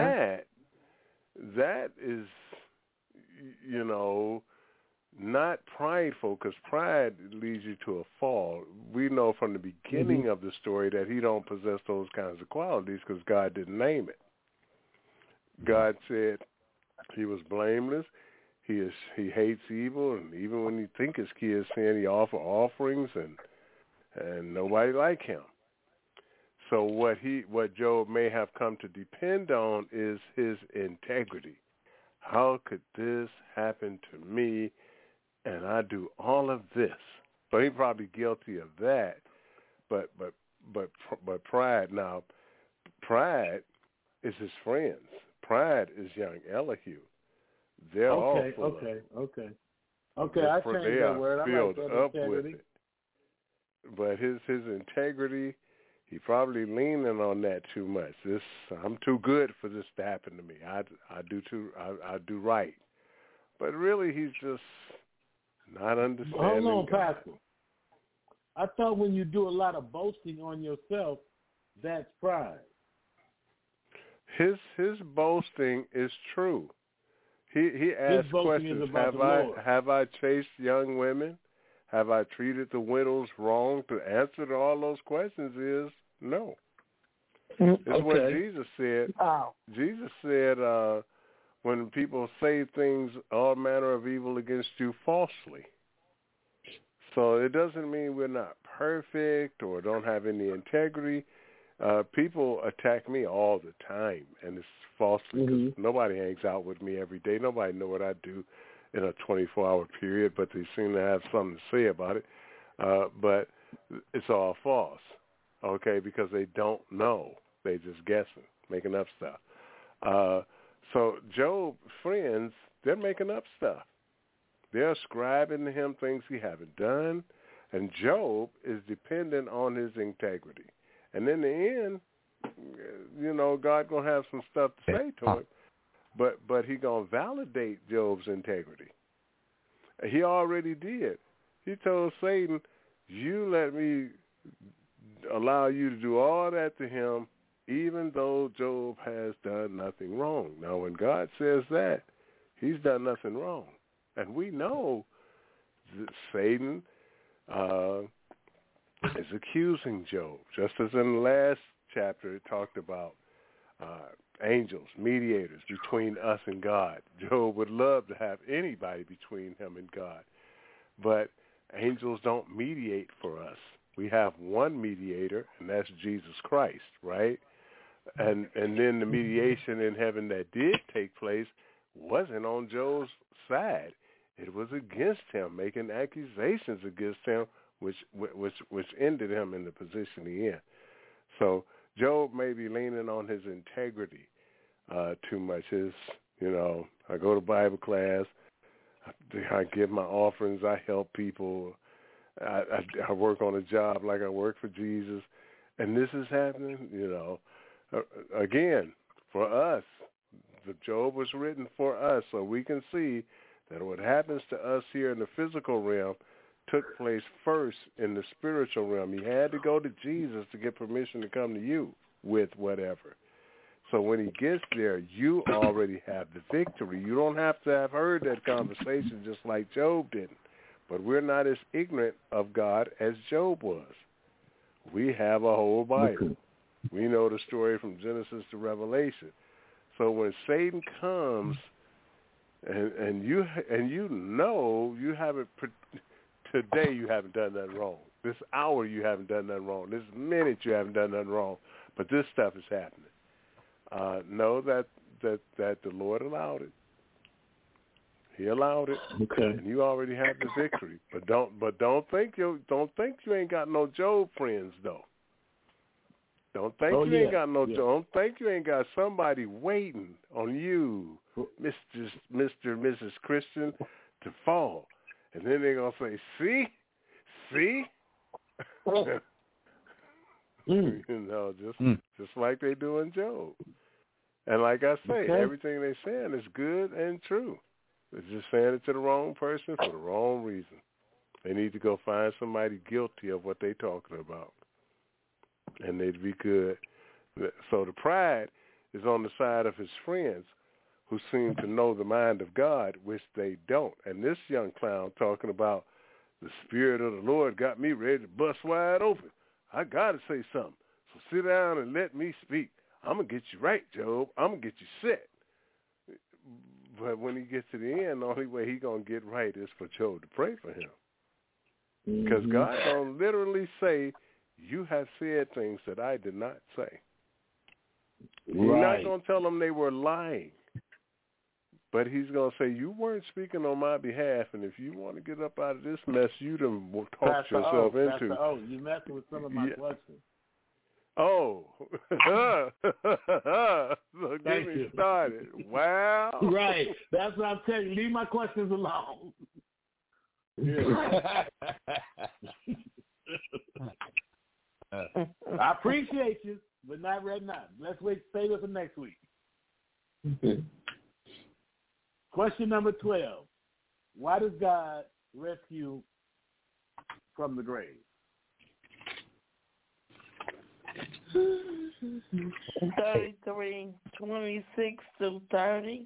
that is, you know, not prideful, because pride leads you to a fall. We know from the beginning of the story that he don't possess those kinds of qualities because God didn't name it. God said he was blameless. He hates evil, and even when he think his kids sin, he offer offerings, and nobody like him. So what Job may have come to depend on is his integrity. How could this happen to me, and I do all of this? So he's probably guilty of that. But pride. Now, pride is his friends. Pride is young Elihu. They're all full of it. Okay. I changed that word. I like that integrity. With it. But his integrity, he probably leaning on that too much. I'm too good for this to happen to me. I do right. But really, he's just not understanding. Hold on, God. Pastor. I thought when you do a lot of boasting on yourself, that's pride. His boasting is true. He asks questions. Have I chased young women? Have I treated the widows wrong? The answer to all those questions is no. It's what Jesus said. Oh. Jesus said, when people say things, all manner of evil against you falsely. So it doesn't mean we're not perfect or don't have any integrity. People attack me all the time, and it's falsely. 'Cause nobody hangs out with me every day. Nobody know what I do in a 24-hour period, but they seem to have something to say about it. But it's all false, because they don't know. They just guessing, making up stuff. So Job's friends, they're making up stuff. They're ascribing to him things he haven't done, and Job is dependent on his integrity. And in the end, God going to have some stuff to say to him, but he going to validate Job's integrity. He already did. He told Satan, you let me allow you to do all that to him, even though Job has done nothing wrong. Now, when God says that, he's done nothing wrong. And we know that Satan is accusing Job. Just as in the last chapter, it talked about angels, mediators between us and God. Job would love to have anybody between him and God. But angels don't mediate for us. We have one mediator, and that's Jesus Christ, right? And then the mediation in heaven that did take place wasn't on Job's side. It was against him, making accusations against him, which ended him in the position he in. So Job may be leaning on his integrity too much. I go to Bible class, I give my offerings, I help people, I work on a job like I work for Jesus, and this is happening, you know. Again, for us, the Job was written for us, so we can see that what happens to us here in the physical realm took place first in the spiritual realm. You had to go to Jesus to get permission to come to you with whatever. So when he gets there, you already have the victory. You don't have to have heard that conversation just like Job didn't. But we're not as ignorant of God as Job was. We have a whole Bible. We know the story from Genesis to Revelation. So when Satan comes, and you know you haven't today you haven't done nothing wrong. This hour you haven't done nothing wrong. This minute you haven't done nothing wrong. But this stuff is happening. Know that the Lord allowed it. He allowed it, and you already have the victory. But don't think you ain't got no Job friends though. Don't think Don't think you ain't got somebody waiting on you, Mr. Mrs. Christian, to fall, and then they're gonna say, see, you know, just like they do in Job. And like I say, everything they're saying is good and true. They're just saying it to the wrong person for the wrong reason. They need to go find somebody guilty of what they're talking about, and they'd be good. So the pride is on the side of his friends who seem to know the mind of God, which they don't. And this young clown talking about the Spirit of the Lord got me ready to bust wide open. I got to say something. So sit down and let me speak. I'm going to get you right, Job. I'm going to get you set. But when he gets to the end, the only way he's going to get right is for Job to pray for him. Because God don't literally say, you have said things that I did not say. He's not going to tell them they were lying. But he's going to say, you weren't speaking on my behalf, and if you want to get up out of this mess you done talked yourself into. You're messing with some of my questions. Oh, so get me started. Wow. Right. That's what I'm telling you. Leave my questions alone. Yeah. I appreciate you, but not right now. Let's save it for next week. Question number 12. Why does God rescue from the grave? 33, 26 through 30.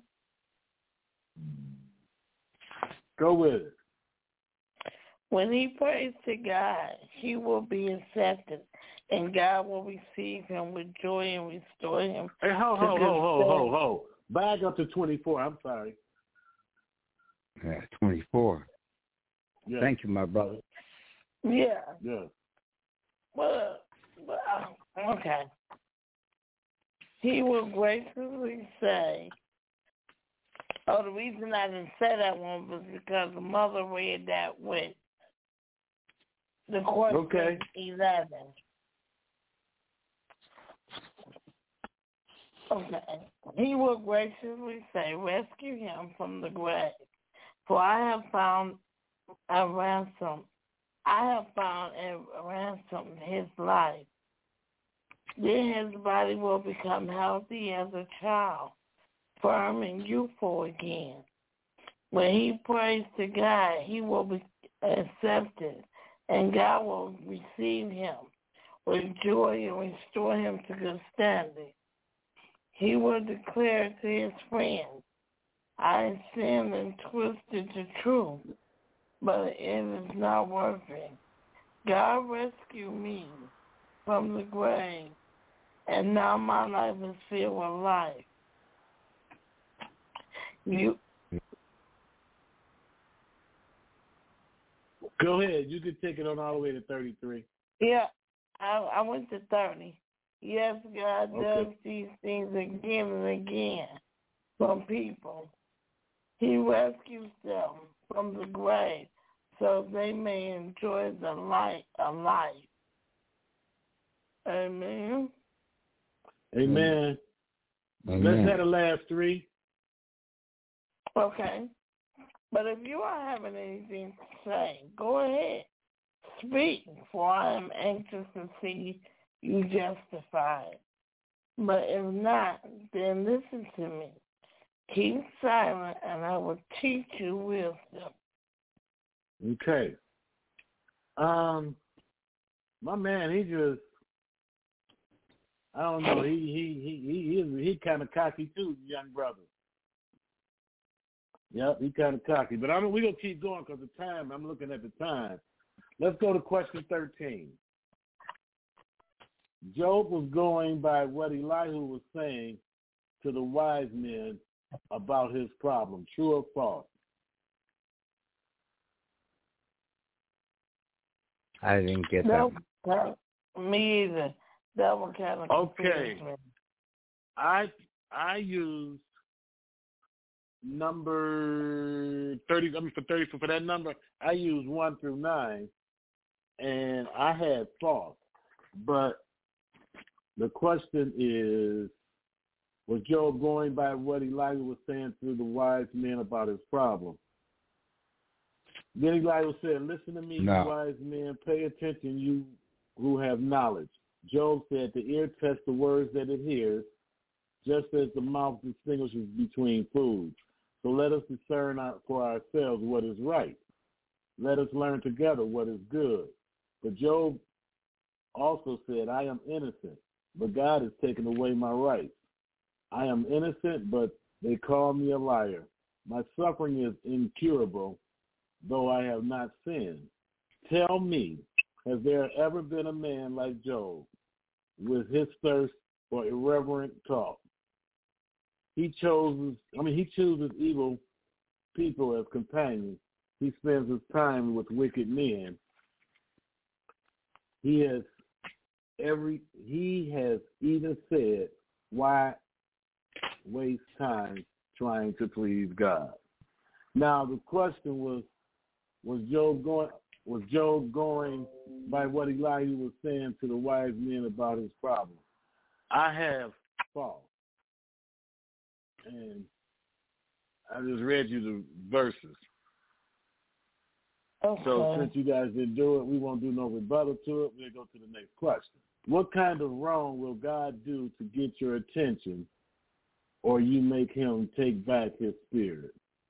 Go with it. When he prays to God, he will be accepted, and God will receive him with joy and restore him. Hey, ho. Back up to 24. I'm sorry. 24. Yeah. Thank you, my brother. Yeah. Yeah. Well, okay. He will graciously say, the reason I didn't say that one was because the mother read that with the question 11. Okay. He will graciously say, rescue him from the grave, for I have found a ransom. I have found and ransomed his life. Then his body will become healthy as a child, firm and youthful again. When he prays to God, he will be accepted, and God will receive him with joy and restore him to good standing. He will declare to his friends, I sinned and twisted the truth, but it is not working. God rescued me from the grave, and now my life is filled with life. Go ahead. You can take it on all the way to 33. Yeah, I went to 30. Yes, God does these things again and again from people. He rescues them from the grave so they may enjoy the light of life. Amen. Amen. Let's have the last three. Okay. But if you are having anything to say, go ahead. speak, for I am anxious to see you justified. But if not, then listen to me. Keep silent, and I will teach you wisdom. Okay. My man, he just, I don't know, he kind of cocky too, young brother. Yep, he kind of cocky. But we're going to keep going because the time, I'm looking at the time. Let's go to question 13. Job was going by what Elihu was saying to the wise men about his problem. True or false? I didn't get that. Me either. That one kind of okay. I used number 30. I mean, for that number, I used 1 through 9, and I had false. But the question is, was Job going by what Elijah was saying to the wise men about his problem? Then Elijah said, listen to me, you wise men, pay attention, you who have knowledge. Job said, the ear tests the words that it hears, just as the mouth distinguishes between foods. So let us discern for ourselves what is right. Let us learn together what is good. But Job also said, I am innocent, but God has taken away my rights. I am innocent, but they call me a liar. My suffering is incurable, though I have not sinned. Tell me, has there ever been a man like Job with his thirst for irreverent talk? He chooses evil people as companions. He spends his time with wicked men. He has even said, why waste time trying to please God? Now the question was Job going by what Elijah was saying to the wise men about his problem? I have false. And I just read you the verses. Okay. So since you guys didn't do it, we won't do no rebuttal to it. We'll go to the next question. What kind of wrong will God do to get your attention, or you make him take back his spirit?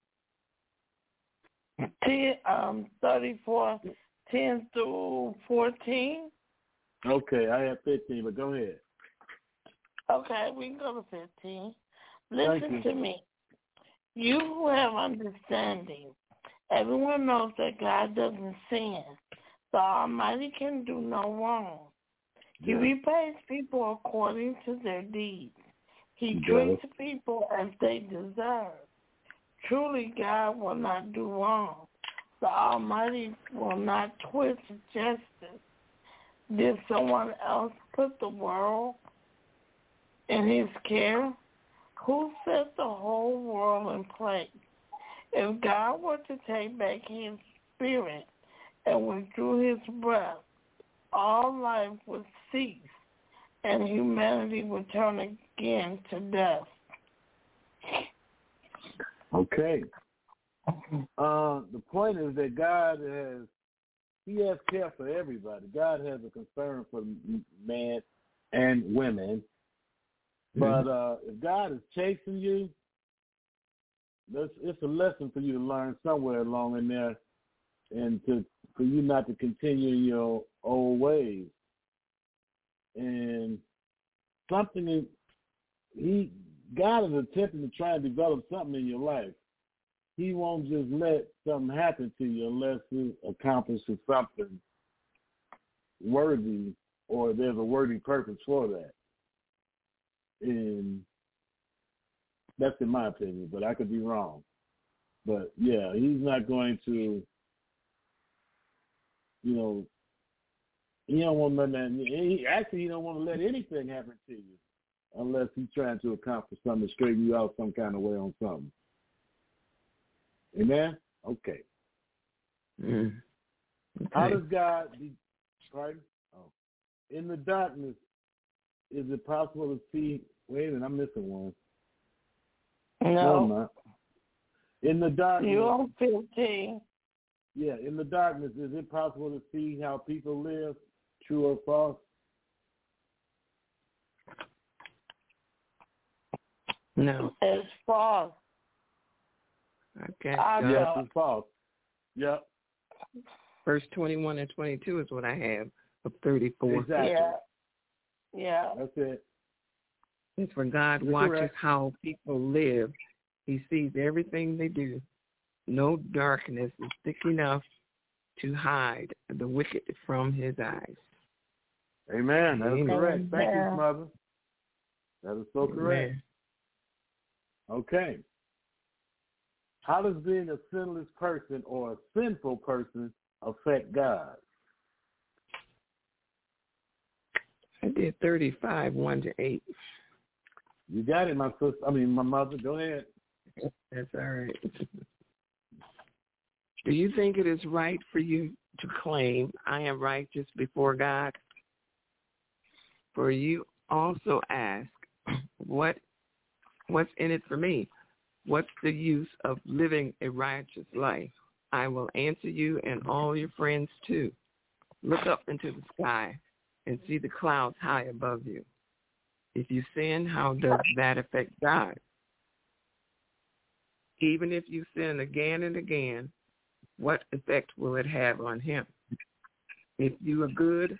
34, 10 through 14. Okay, I have 15, but go ahead. Okay, we can go to 15. Listen to me. You who have understanding, everyone knows that God doesn't sin. The Almighty can do no wrong. He repays people according to their deeds. He treats people as they deserve. Truly, God will not do wrong. The Almighty will not twist justice. Did someone else put the world in his care? Who set the whole world in place? If God were to take back his spirit and withdrew his breath, all life would cease and humanity would turn again to death. Okay. The point is that God has care for everybody. God has a concern for men and women. But if God is chasing you, it's a lesson for you to learn somewhere along in there, and for you not to continue in your old ways. And God is attempting to try and develop something in your life. He won't just let something happen to you unless it accomplishes something worthy, or there's a worthy purpose for that. And that's in my opinion, but I could be wrong. But yeah, he's not going to, he don't want to let he don't want to let anything happen to you unless he's trying to accomplish something to straighten you out some kind of way on something. Amen? Okay. Okay. How does God pardon? Oh. In the darkness, is it possible to see? Wait a minute, I'm missing one. No. I'm not. In the darkness. You're on 15. Yeah, in the darkness, is it possible to see how people live, true or false? No. It's false. Okay. Yes, it's false. Yep. Verse 21 and 22 is what I have of 34. Exactly. Yeah. That's it. It's for God You're watches correct. how people live. He sees everything they do. No darkness is thick enough to hide the wicked from his eyes. Amen. That is correct. Thank you, Amen. Mother. That is so correct. Amen. Okay. How does being a sinless person or a sinful person affect God? I did 35, 1 to 8. You got it, my sister. My mother. Go ahead. That's all right. Do you think it is right for you to claim, I am righteous before God? For you also ask, what's in it for me? What's the use of living a righteous life? I will answer you and all your friends too. Look up into the sky and see the clouds high above you. If you sin, how does that affect God? Even if you sin again and again, what effect will it have on him? If you are good,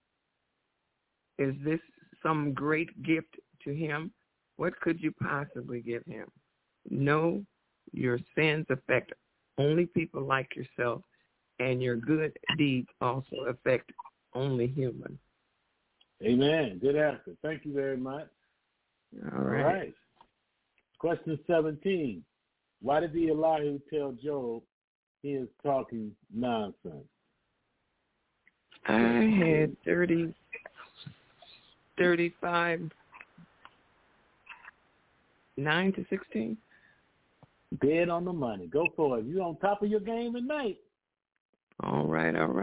is this some great gift to him? What could you possibly give him? No, your sins affect only people like yourself, and your good deeds also affect only humans. Amen. Good answer. Thank you very much. All right. Question 17. Why did the Elihu tell Job he is talking nonsense? I had 35, 9 to 16. Dead on the money. Go for it. You on top of your game tonight. All right. All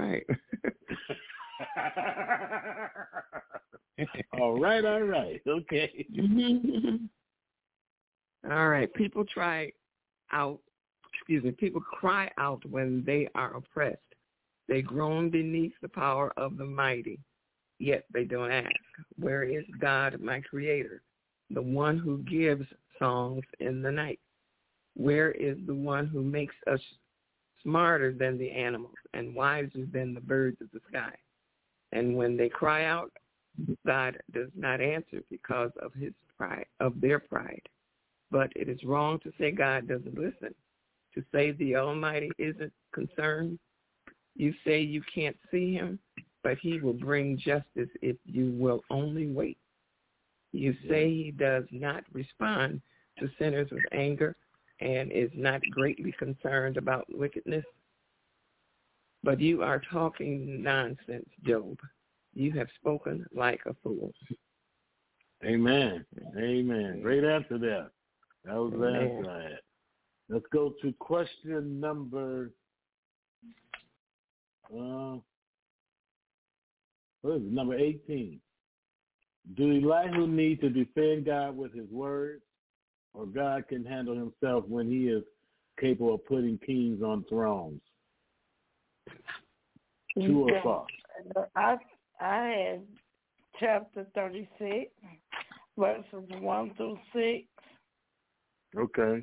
right. Okay. All right. People cry out when they are oppressed. They groan beneath the power of the mighty, yet they don't ask, where is God, my creator, the one who gives songs in the night? Where is the one who makes us smarter than the animals and wiser than the birds of the sky? And when they cry out, God does not answer because of their pride. But it is wrong to say God doesn't listen, to say the Almighty isn't concerned. You say you can't see him, but he will bring justice if you will only wait. You say he does not respond to sinners with anger and is not greatly concerned about wickedness. But you are talking nonsense, Job. You have spoken like a fool. Amen. Great answer there. That was the answer I had. Let's go to question number, number 18. Do Elihu need to defend God with his words, or God can handle himself when he is capable of putting kings on thrones? True or false? I had chapter 36, verses 1 through 6. Okay.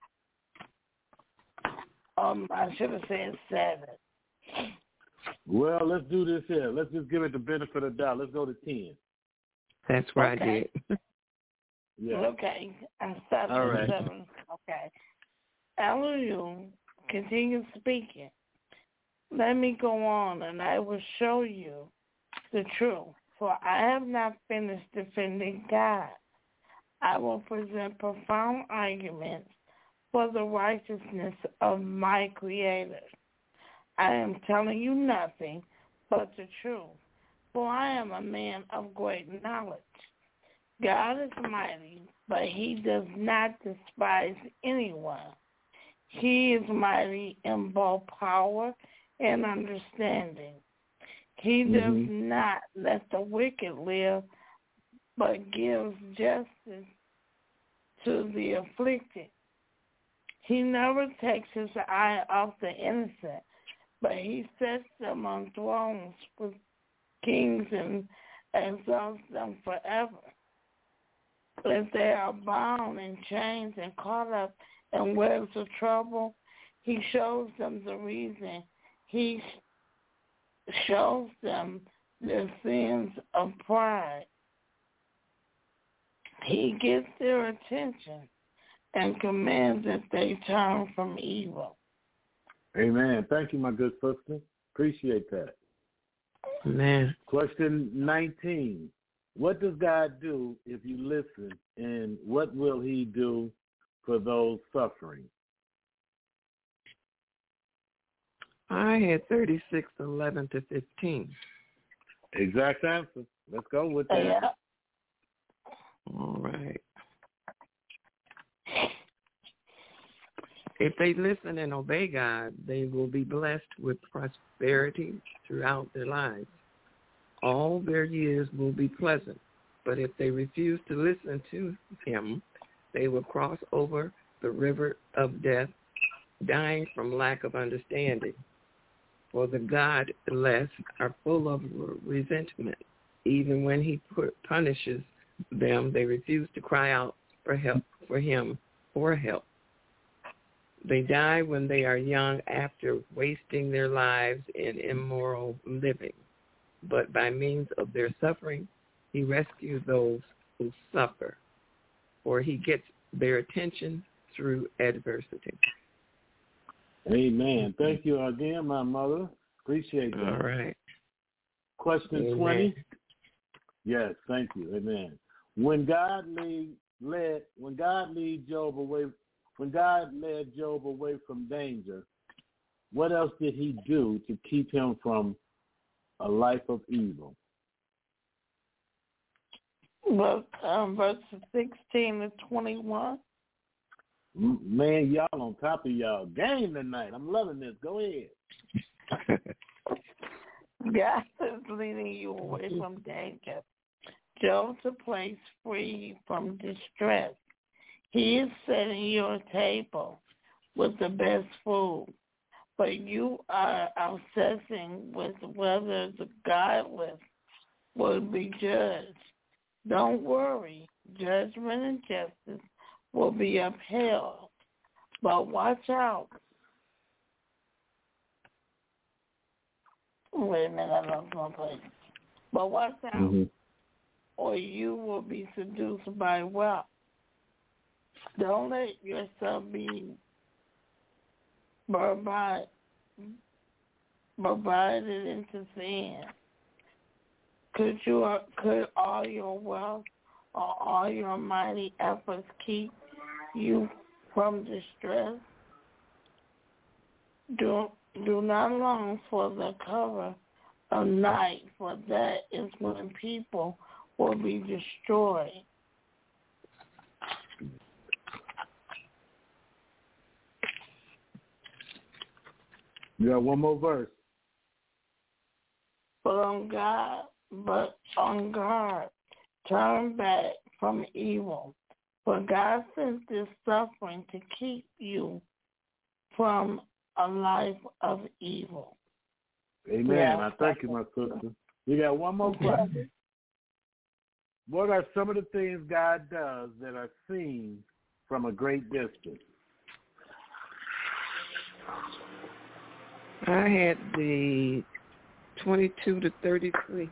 I should have said 7. Well, let's do this here. Let's just give it the benefit of the doubt. Let's go to 10. That's what I did. Yeah. Okay. I started All at right. 7. Okay. Elihu continued speaking. Let me go on, and I will show you the truth, for I have not finished defending God. I will present profound arguments for the righteousness of my Creator. I am telling you nothing but the truth, for I am a man of great knowledge. God is mighty, but he does not despise anyone. He is mighty in both power and understanding. He does not let the wicked live, but gives justice to the afflicted. He never takes his eye off the innocent, but he sets them on thrones with kings and exalts them forever. If they are bound in chains and caught up in webs of trouble, he shows them the reason. He shows them their sins of pride. He gets their attention and commands that they turn from evil. Amen. Thank you, my good sister. Appreciate that. Amen. Question 19. What does God do if you listen, and what will he do for those suffering? I had 36:11-15. Exact answer. Let's go with that. Yeah. All right. If they listen and obey God, they will be blessed with prosperity throughout their lives. All their years will be pleasant. But if they refuse to listen to him, they will cross over the river of death, dying from lack of understanding. For the godless are full of resentment. Even when he punishes them, they refuse to cry out for help, for him, for help. They die when they are young after wasting their lives in immoral living. But by means of their suffering, he rescues those who suffer, or he gets their attention through adversity. Amen. Thank you again, my mother. Appreciate that. All right. Question Amen. 20. Yes, thank you. Amen. When God led Job away from danger, what else did he do to keep him from a life of evil? Verses 16-21. Man, y'all on top of y'all game tonight. I'm loving this. Go ahead. God is leading you away from danger. Job's a place free from distress. He is setting your table with the best food, but you are obsessing with whether the godless will be judged. Don't worry. Judgment and justice will be upheld, but watch out. Wait a minute, I lost my place. But watch out, or you will be seduced by wealth. Don't let yourself be provided into sin. Could all your wealth or all your mighty efforts keep you from distress? Do not long for the cover of night, for that is when people will be destroyed. You got one more verse. But on guard, turn back from evil. For God sent this suffering to keep you from a life of evil. Amen. Yeah. I thank you, my sister. You got one more question. What are some of the things God does that are seen from a great distance? I had the 22-33.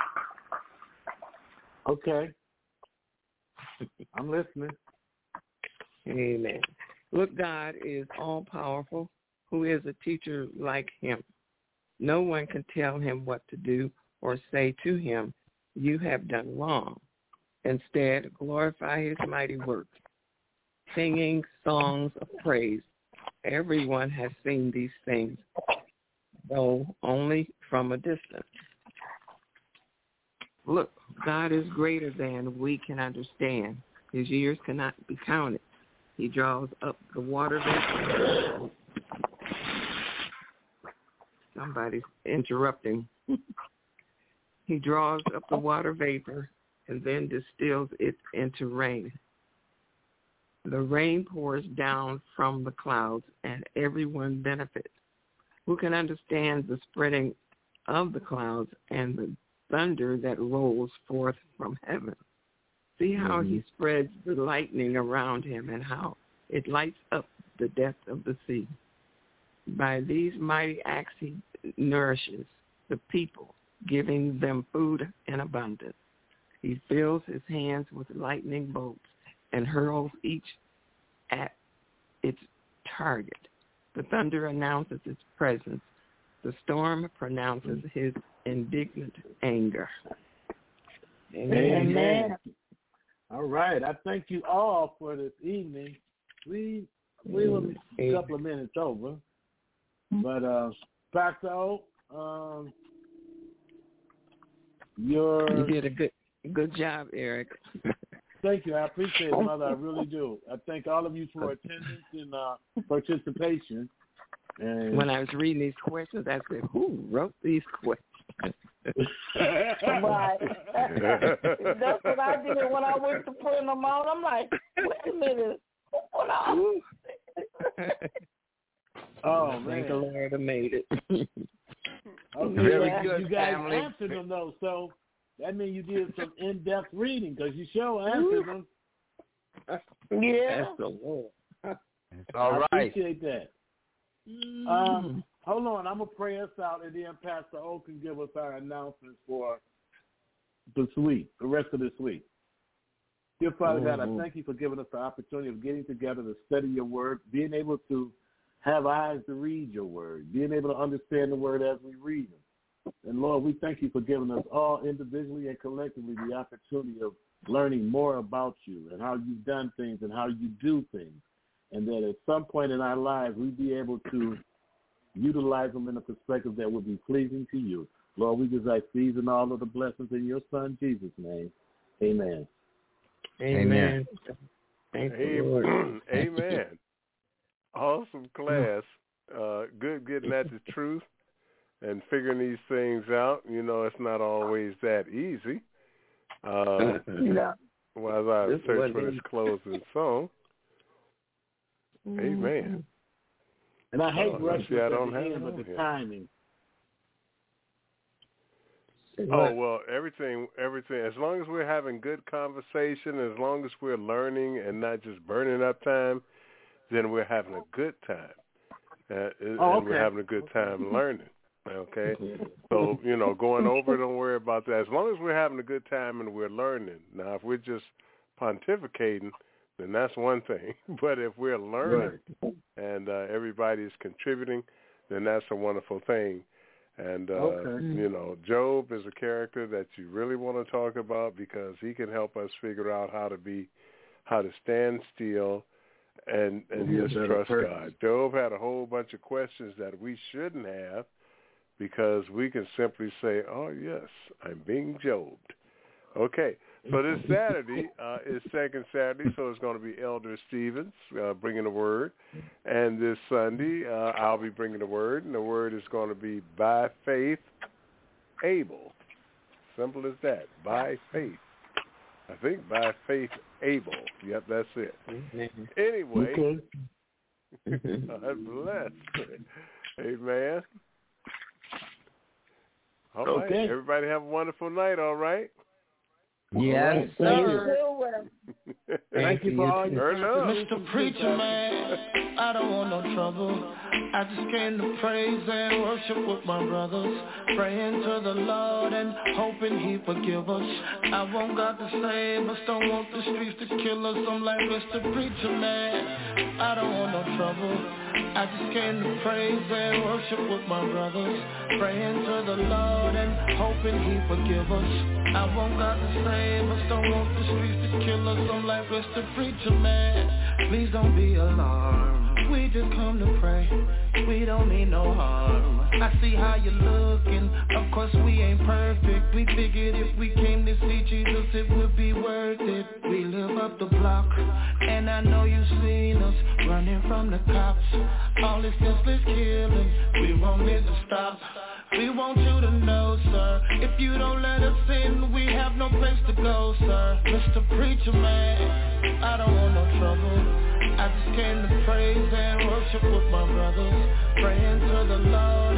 Okay. I'm listening. Amen. Look, God is all-powerful. Who is a teacher like him? No one can tell him what to do or say to him, you have done wrong. Instead, glorify his mighty works, singing songs of praise. Everyone has seen these things, though only from a distance. Look, God is greater than we can understand. His years cannot be counted. He draws up the water vapor. Somebody's interrupting. He draws up the water vapor and then distills it into rain. The rain pours down from the clouds, and everyone benefits. Who can understand the spreading of the clouds and the thunder that rolls forth from heaven? See how he spreads the lightning around him and how it lights up the depth of the sea. By these mighty acts he nourishes the people, giving them food in abundance. He fills his hands with lightning bolts and hurls each at its target. The thunder announces its presence. The storm pronounces his indignant anger. Amen. All right. I thank you all for this evening. We were a couple of minutes over. But Pastor O, you did a good job, Eric. Thank you. I appreciate it, Mother. I really do. I thank all of you for attendance and participation. And when I was reading these questions, I said, who wrote these questions? Right. That's what I did when I went to print them out. I'm like, wait a minute. What else? Oh, man. Thank the Lord I made it. Okay, Very good, you guys family. answered them, though, so that means you did some in-depth reading because you sure answered them. Yeah. That's the Lord. All right. I appreciate that. Hold on. I'm going to pray us out, and then Pastor O can give us our announcements for the rest of this week. Dear Father God, I thank you for giving us the opportunity of getting together to study your word, being able to have eyes to read your word, being able to understand the word as we read them. And Lord, we thank you for giving us all individually and collectively the opportunity of learning more about you and how you've done things and how you do things. And that at some point in our lives, we'd be able to utilize them in a perspective that would be pleasing to you. Lord, we just like these and all of the blessings in your Son, Jesus' name. Amen. Amen. Thank you, Lord. Amen. Awesome class. Good getting at the truth and figuring these things out. You know, it's not always that easy. Yeah. Well, as I search for this closing song. Amen. And I hate rushing at the don't have end with the timing. Oh, well, everything, as long as we're having good conversation, as long as we're learning and not just burning up time, then we're having a good time. And we're having a good time learning, okay? So, you know, going over, don't worry about that. As long as we're having a good time and we're learning. Now, if we're just pontificating, then that's one thing. But if we're learning and everybody's contributing, then that's a wonderful thing. And, you know, Job is a character that you really want to talk about because he can help us figure out how to stand still and just trust God. Job had a whole bunch of questions that we shouldn't have because we can simply say, oh, yes, I'm being Jobed. Okay, so this Saturday is second Saturday, so it's going to be Elder Stevens bringing the word. And this Sunday, I'll be bringing the word, and the word is going to be by faith able. Simple as that, by faith. I think by faith able. Yep, that's it. Anyway, God bless. Amen. All right, everybody have a wonderful night, all right? Yes, sir. Thank you for all your Mr. Preacher Man, I don't want no trouble. I just came to praise and worship with my brothers, praying to the Lord and hoping he forgive us. I want God to save us, don't want the streets to kill us. I'm like Mr. Preacher Man, I don't want no trouble. I just came to praise and worship with my brothers, praying to the Lord and hoping he forgive us. I want God to save us, don't want the streets to kill us. I'm like Mr. Preacher Man, please don't be alarmed. We just come to pray, we don't mean no harm. I see how you're looking, of course we ain't perfect. We figured if we came to see Jesus it would be worth it. We live up the block, and I know you've seen us running from the cops. All this senseless killing, we won't let it stop. We want you to know, sir, if you don't let us in, we have no place to go, sir. Mr. Preacher Man, I don't want no trouble. I just came to praise and worship with my brothers, praying to the Lord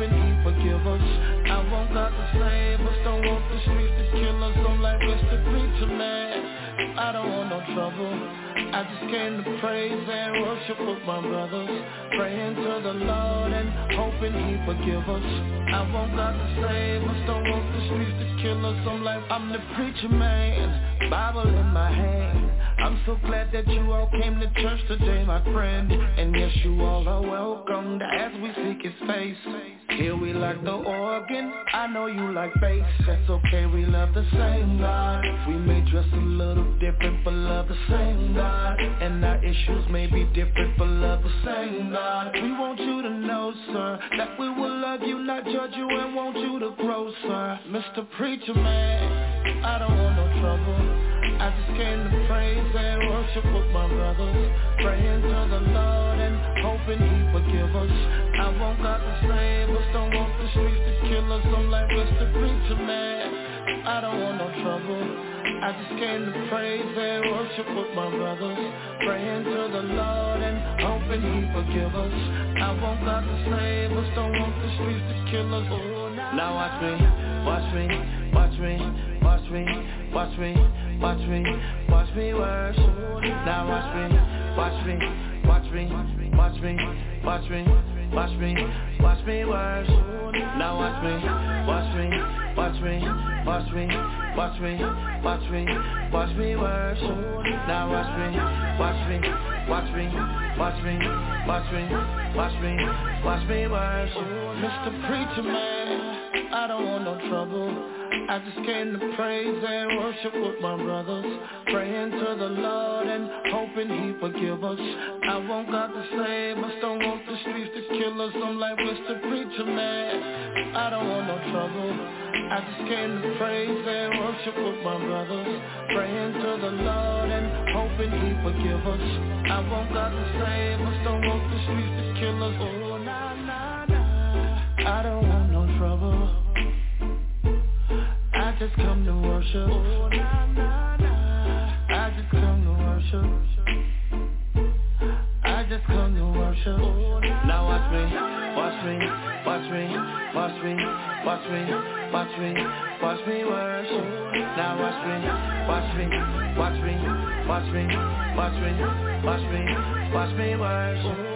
hoping he forgive us. I want God to save us, don't want the streets to kill us. I'm like Mr. Preacher Man, I don't want no trouble. I just came to praise and worship with my brothers, praying to the Lord and hoping he forgive us. I want God to save us, don't want the streets to kill us. I'm the preacher man, Bible in my hand. I'm so glad that you all came to church today, my friend. And yes, you all are welcome as we seek his face. Here we like the organ, I know you like bass. That's okay, we love the same God. We may dress a little different, but love the same God. And our issues may be different, but love the same God. We want you to know, sir, that we will love you, not judge you, and want you to grow, sir. Mr. Preacher Man, I don't want no trouble. I just came to praise and worship with my brothers, praying to the Lord and hoping he forgive us. I want God to save us, don't want the streets to kill us. I'm like Mr. Preacher Man, I don't want no trouble. I just came to praise and worship with my brothers, praying to the Lord and hoping he forgive us. I want God to save us, don't want the streets to kill us. Now watch me, watch me, watch me, watch me, watch me, watch me, watch me worship. Now watch me, watch me, watch me, watch me, watch me, watch me, watch me worship. Now watch me, watch me, watch me, watch me, watch me, watch me, watch me worship. Now watch me, watch me, watch me, watch me, watch me, watch me, watch me worship. Mr. Preacher Man, I don't want no trouble. I just came to praise and worship with my brothers, praying to the Lord and hoping he forgive us. I want God to save us, don't want the streets to kill us. I'm like Mr. Preacher Man, I don't want no trouble. I just came to praise and worship with my brothers, praying to the Lord and hoping he forgive us. I want God to save us, don't want the streets to kill us. Oh, nah, nah, nah, I don't want no trouble. I just come to worship. Oh, nah, nah, nah. I just come to worship. I just come to worship. Oh, nah, now watch me, watch me, watch me, watch me, watch me, watch me, watch me worship. Now watch me, watch me, watch me, watch me, watch me, watch me, watch me worship.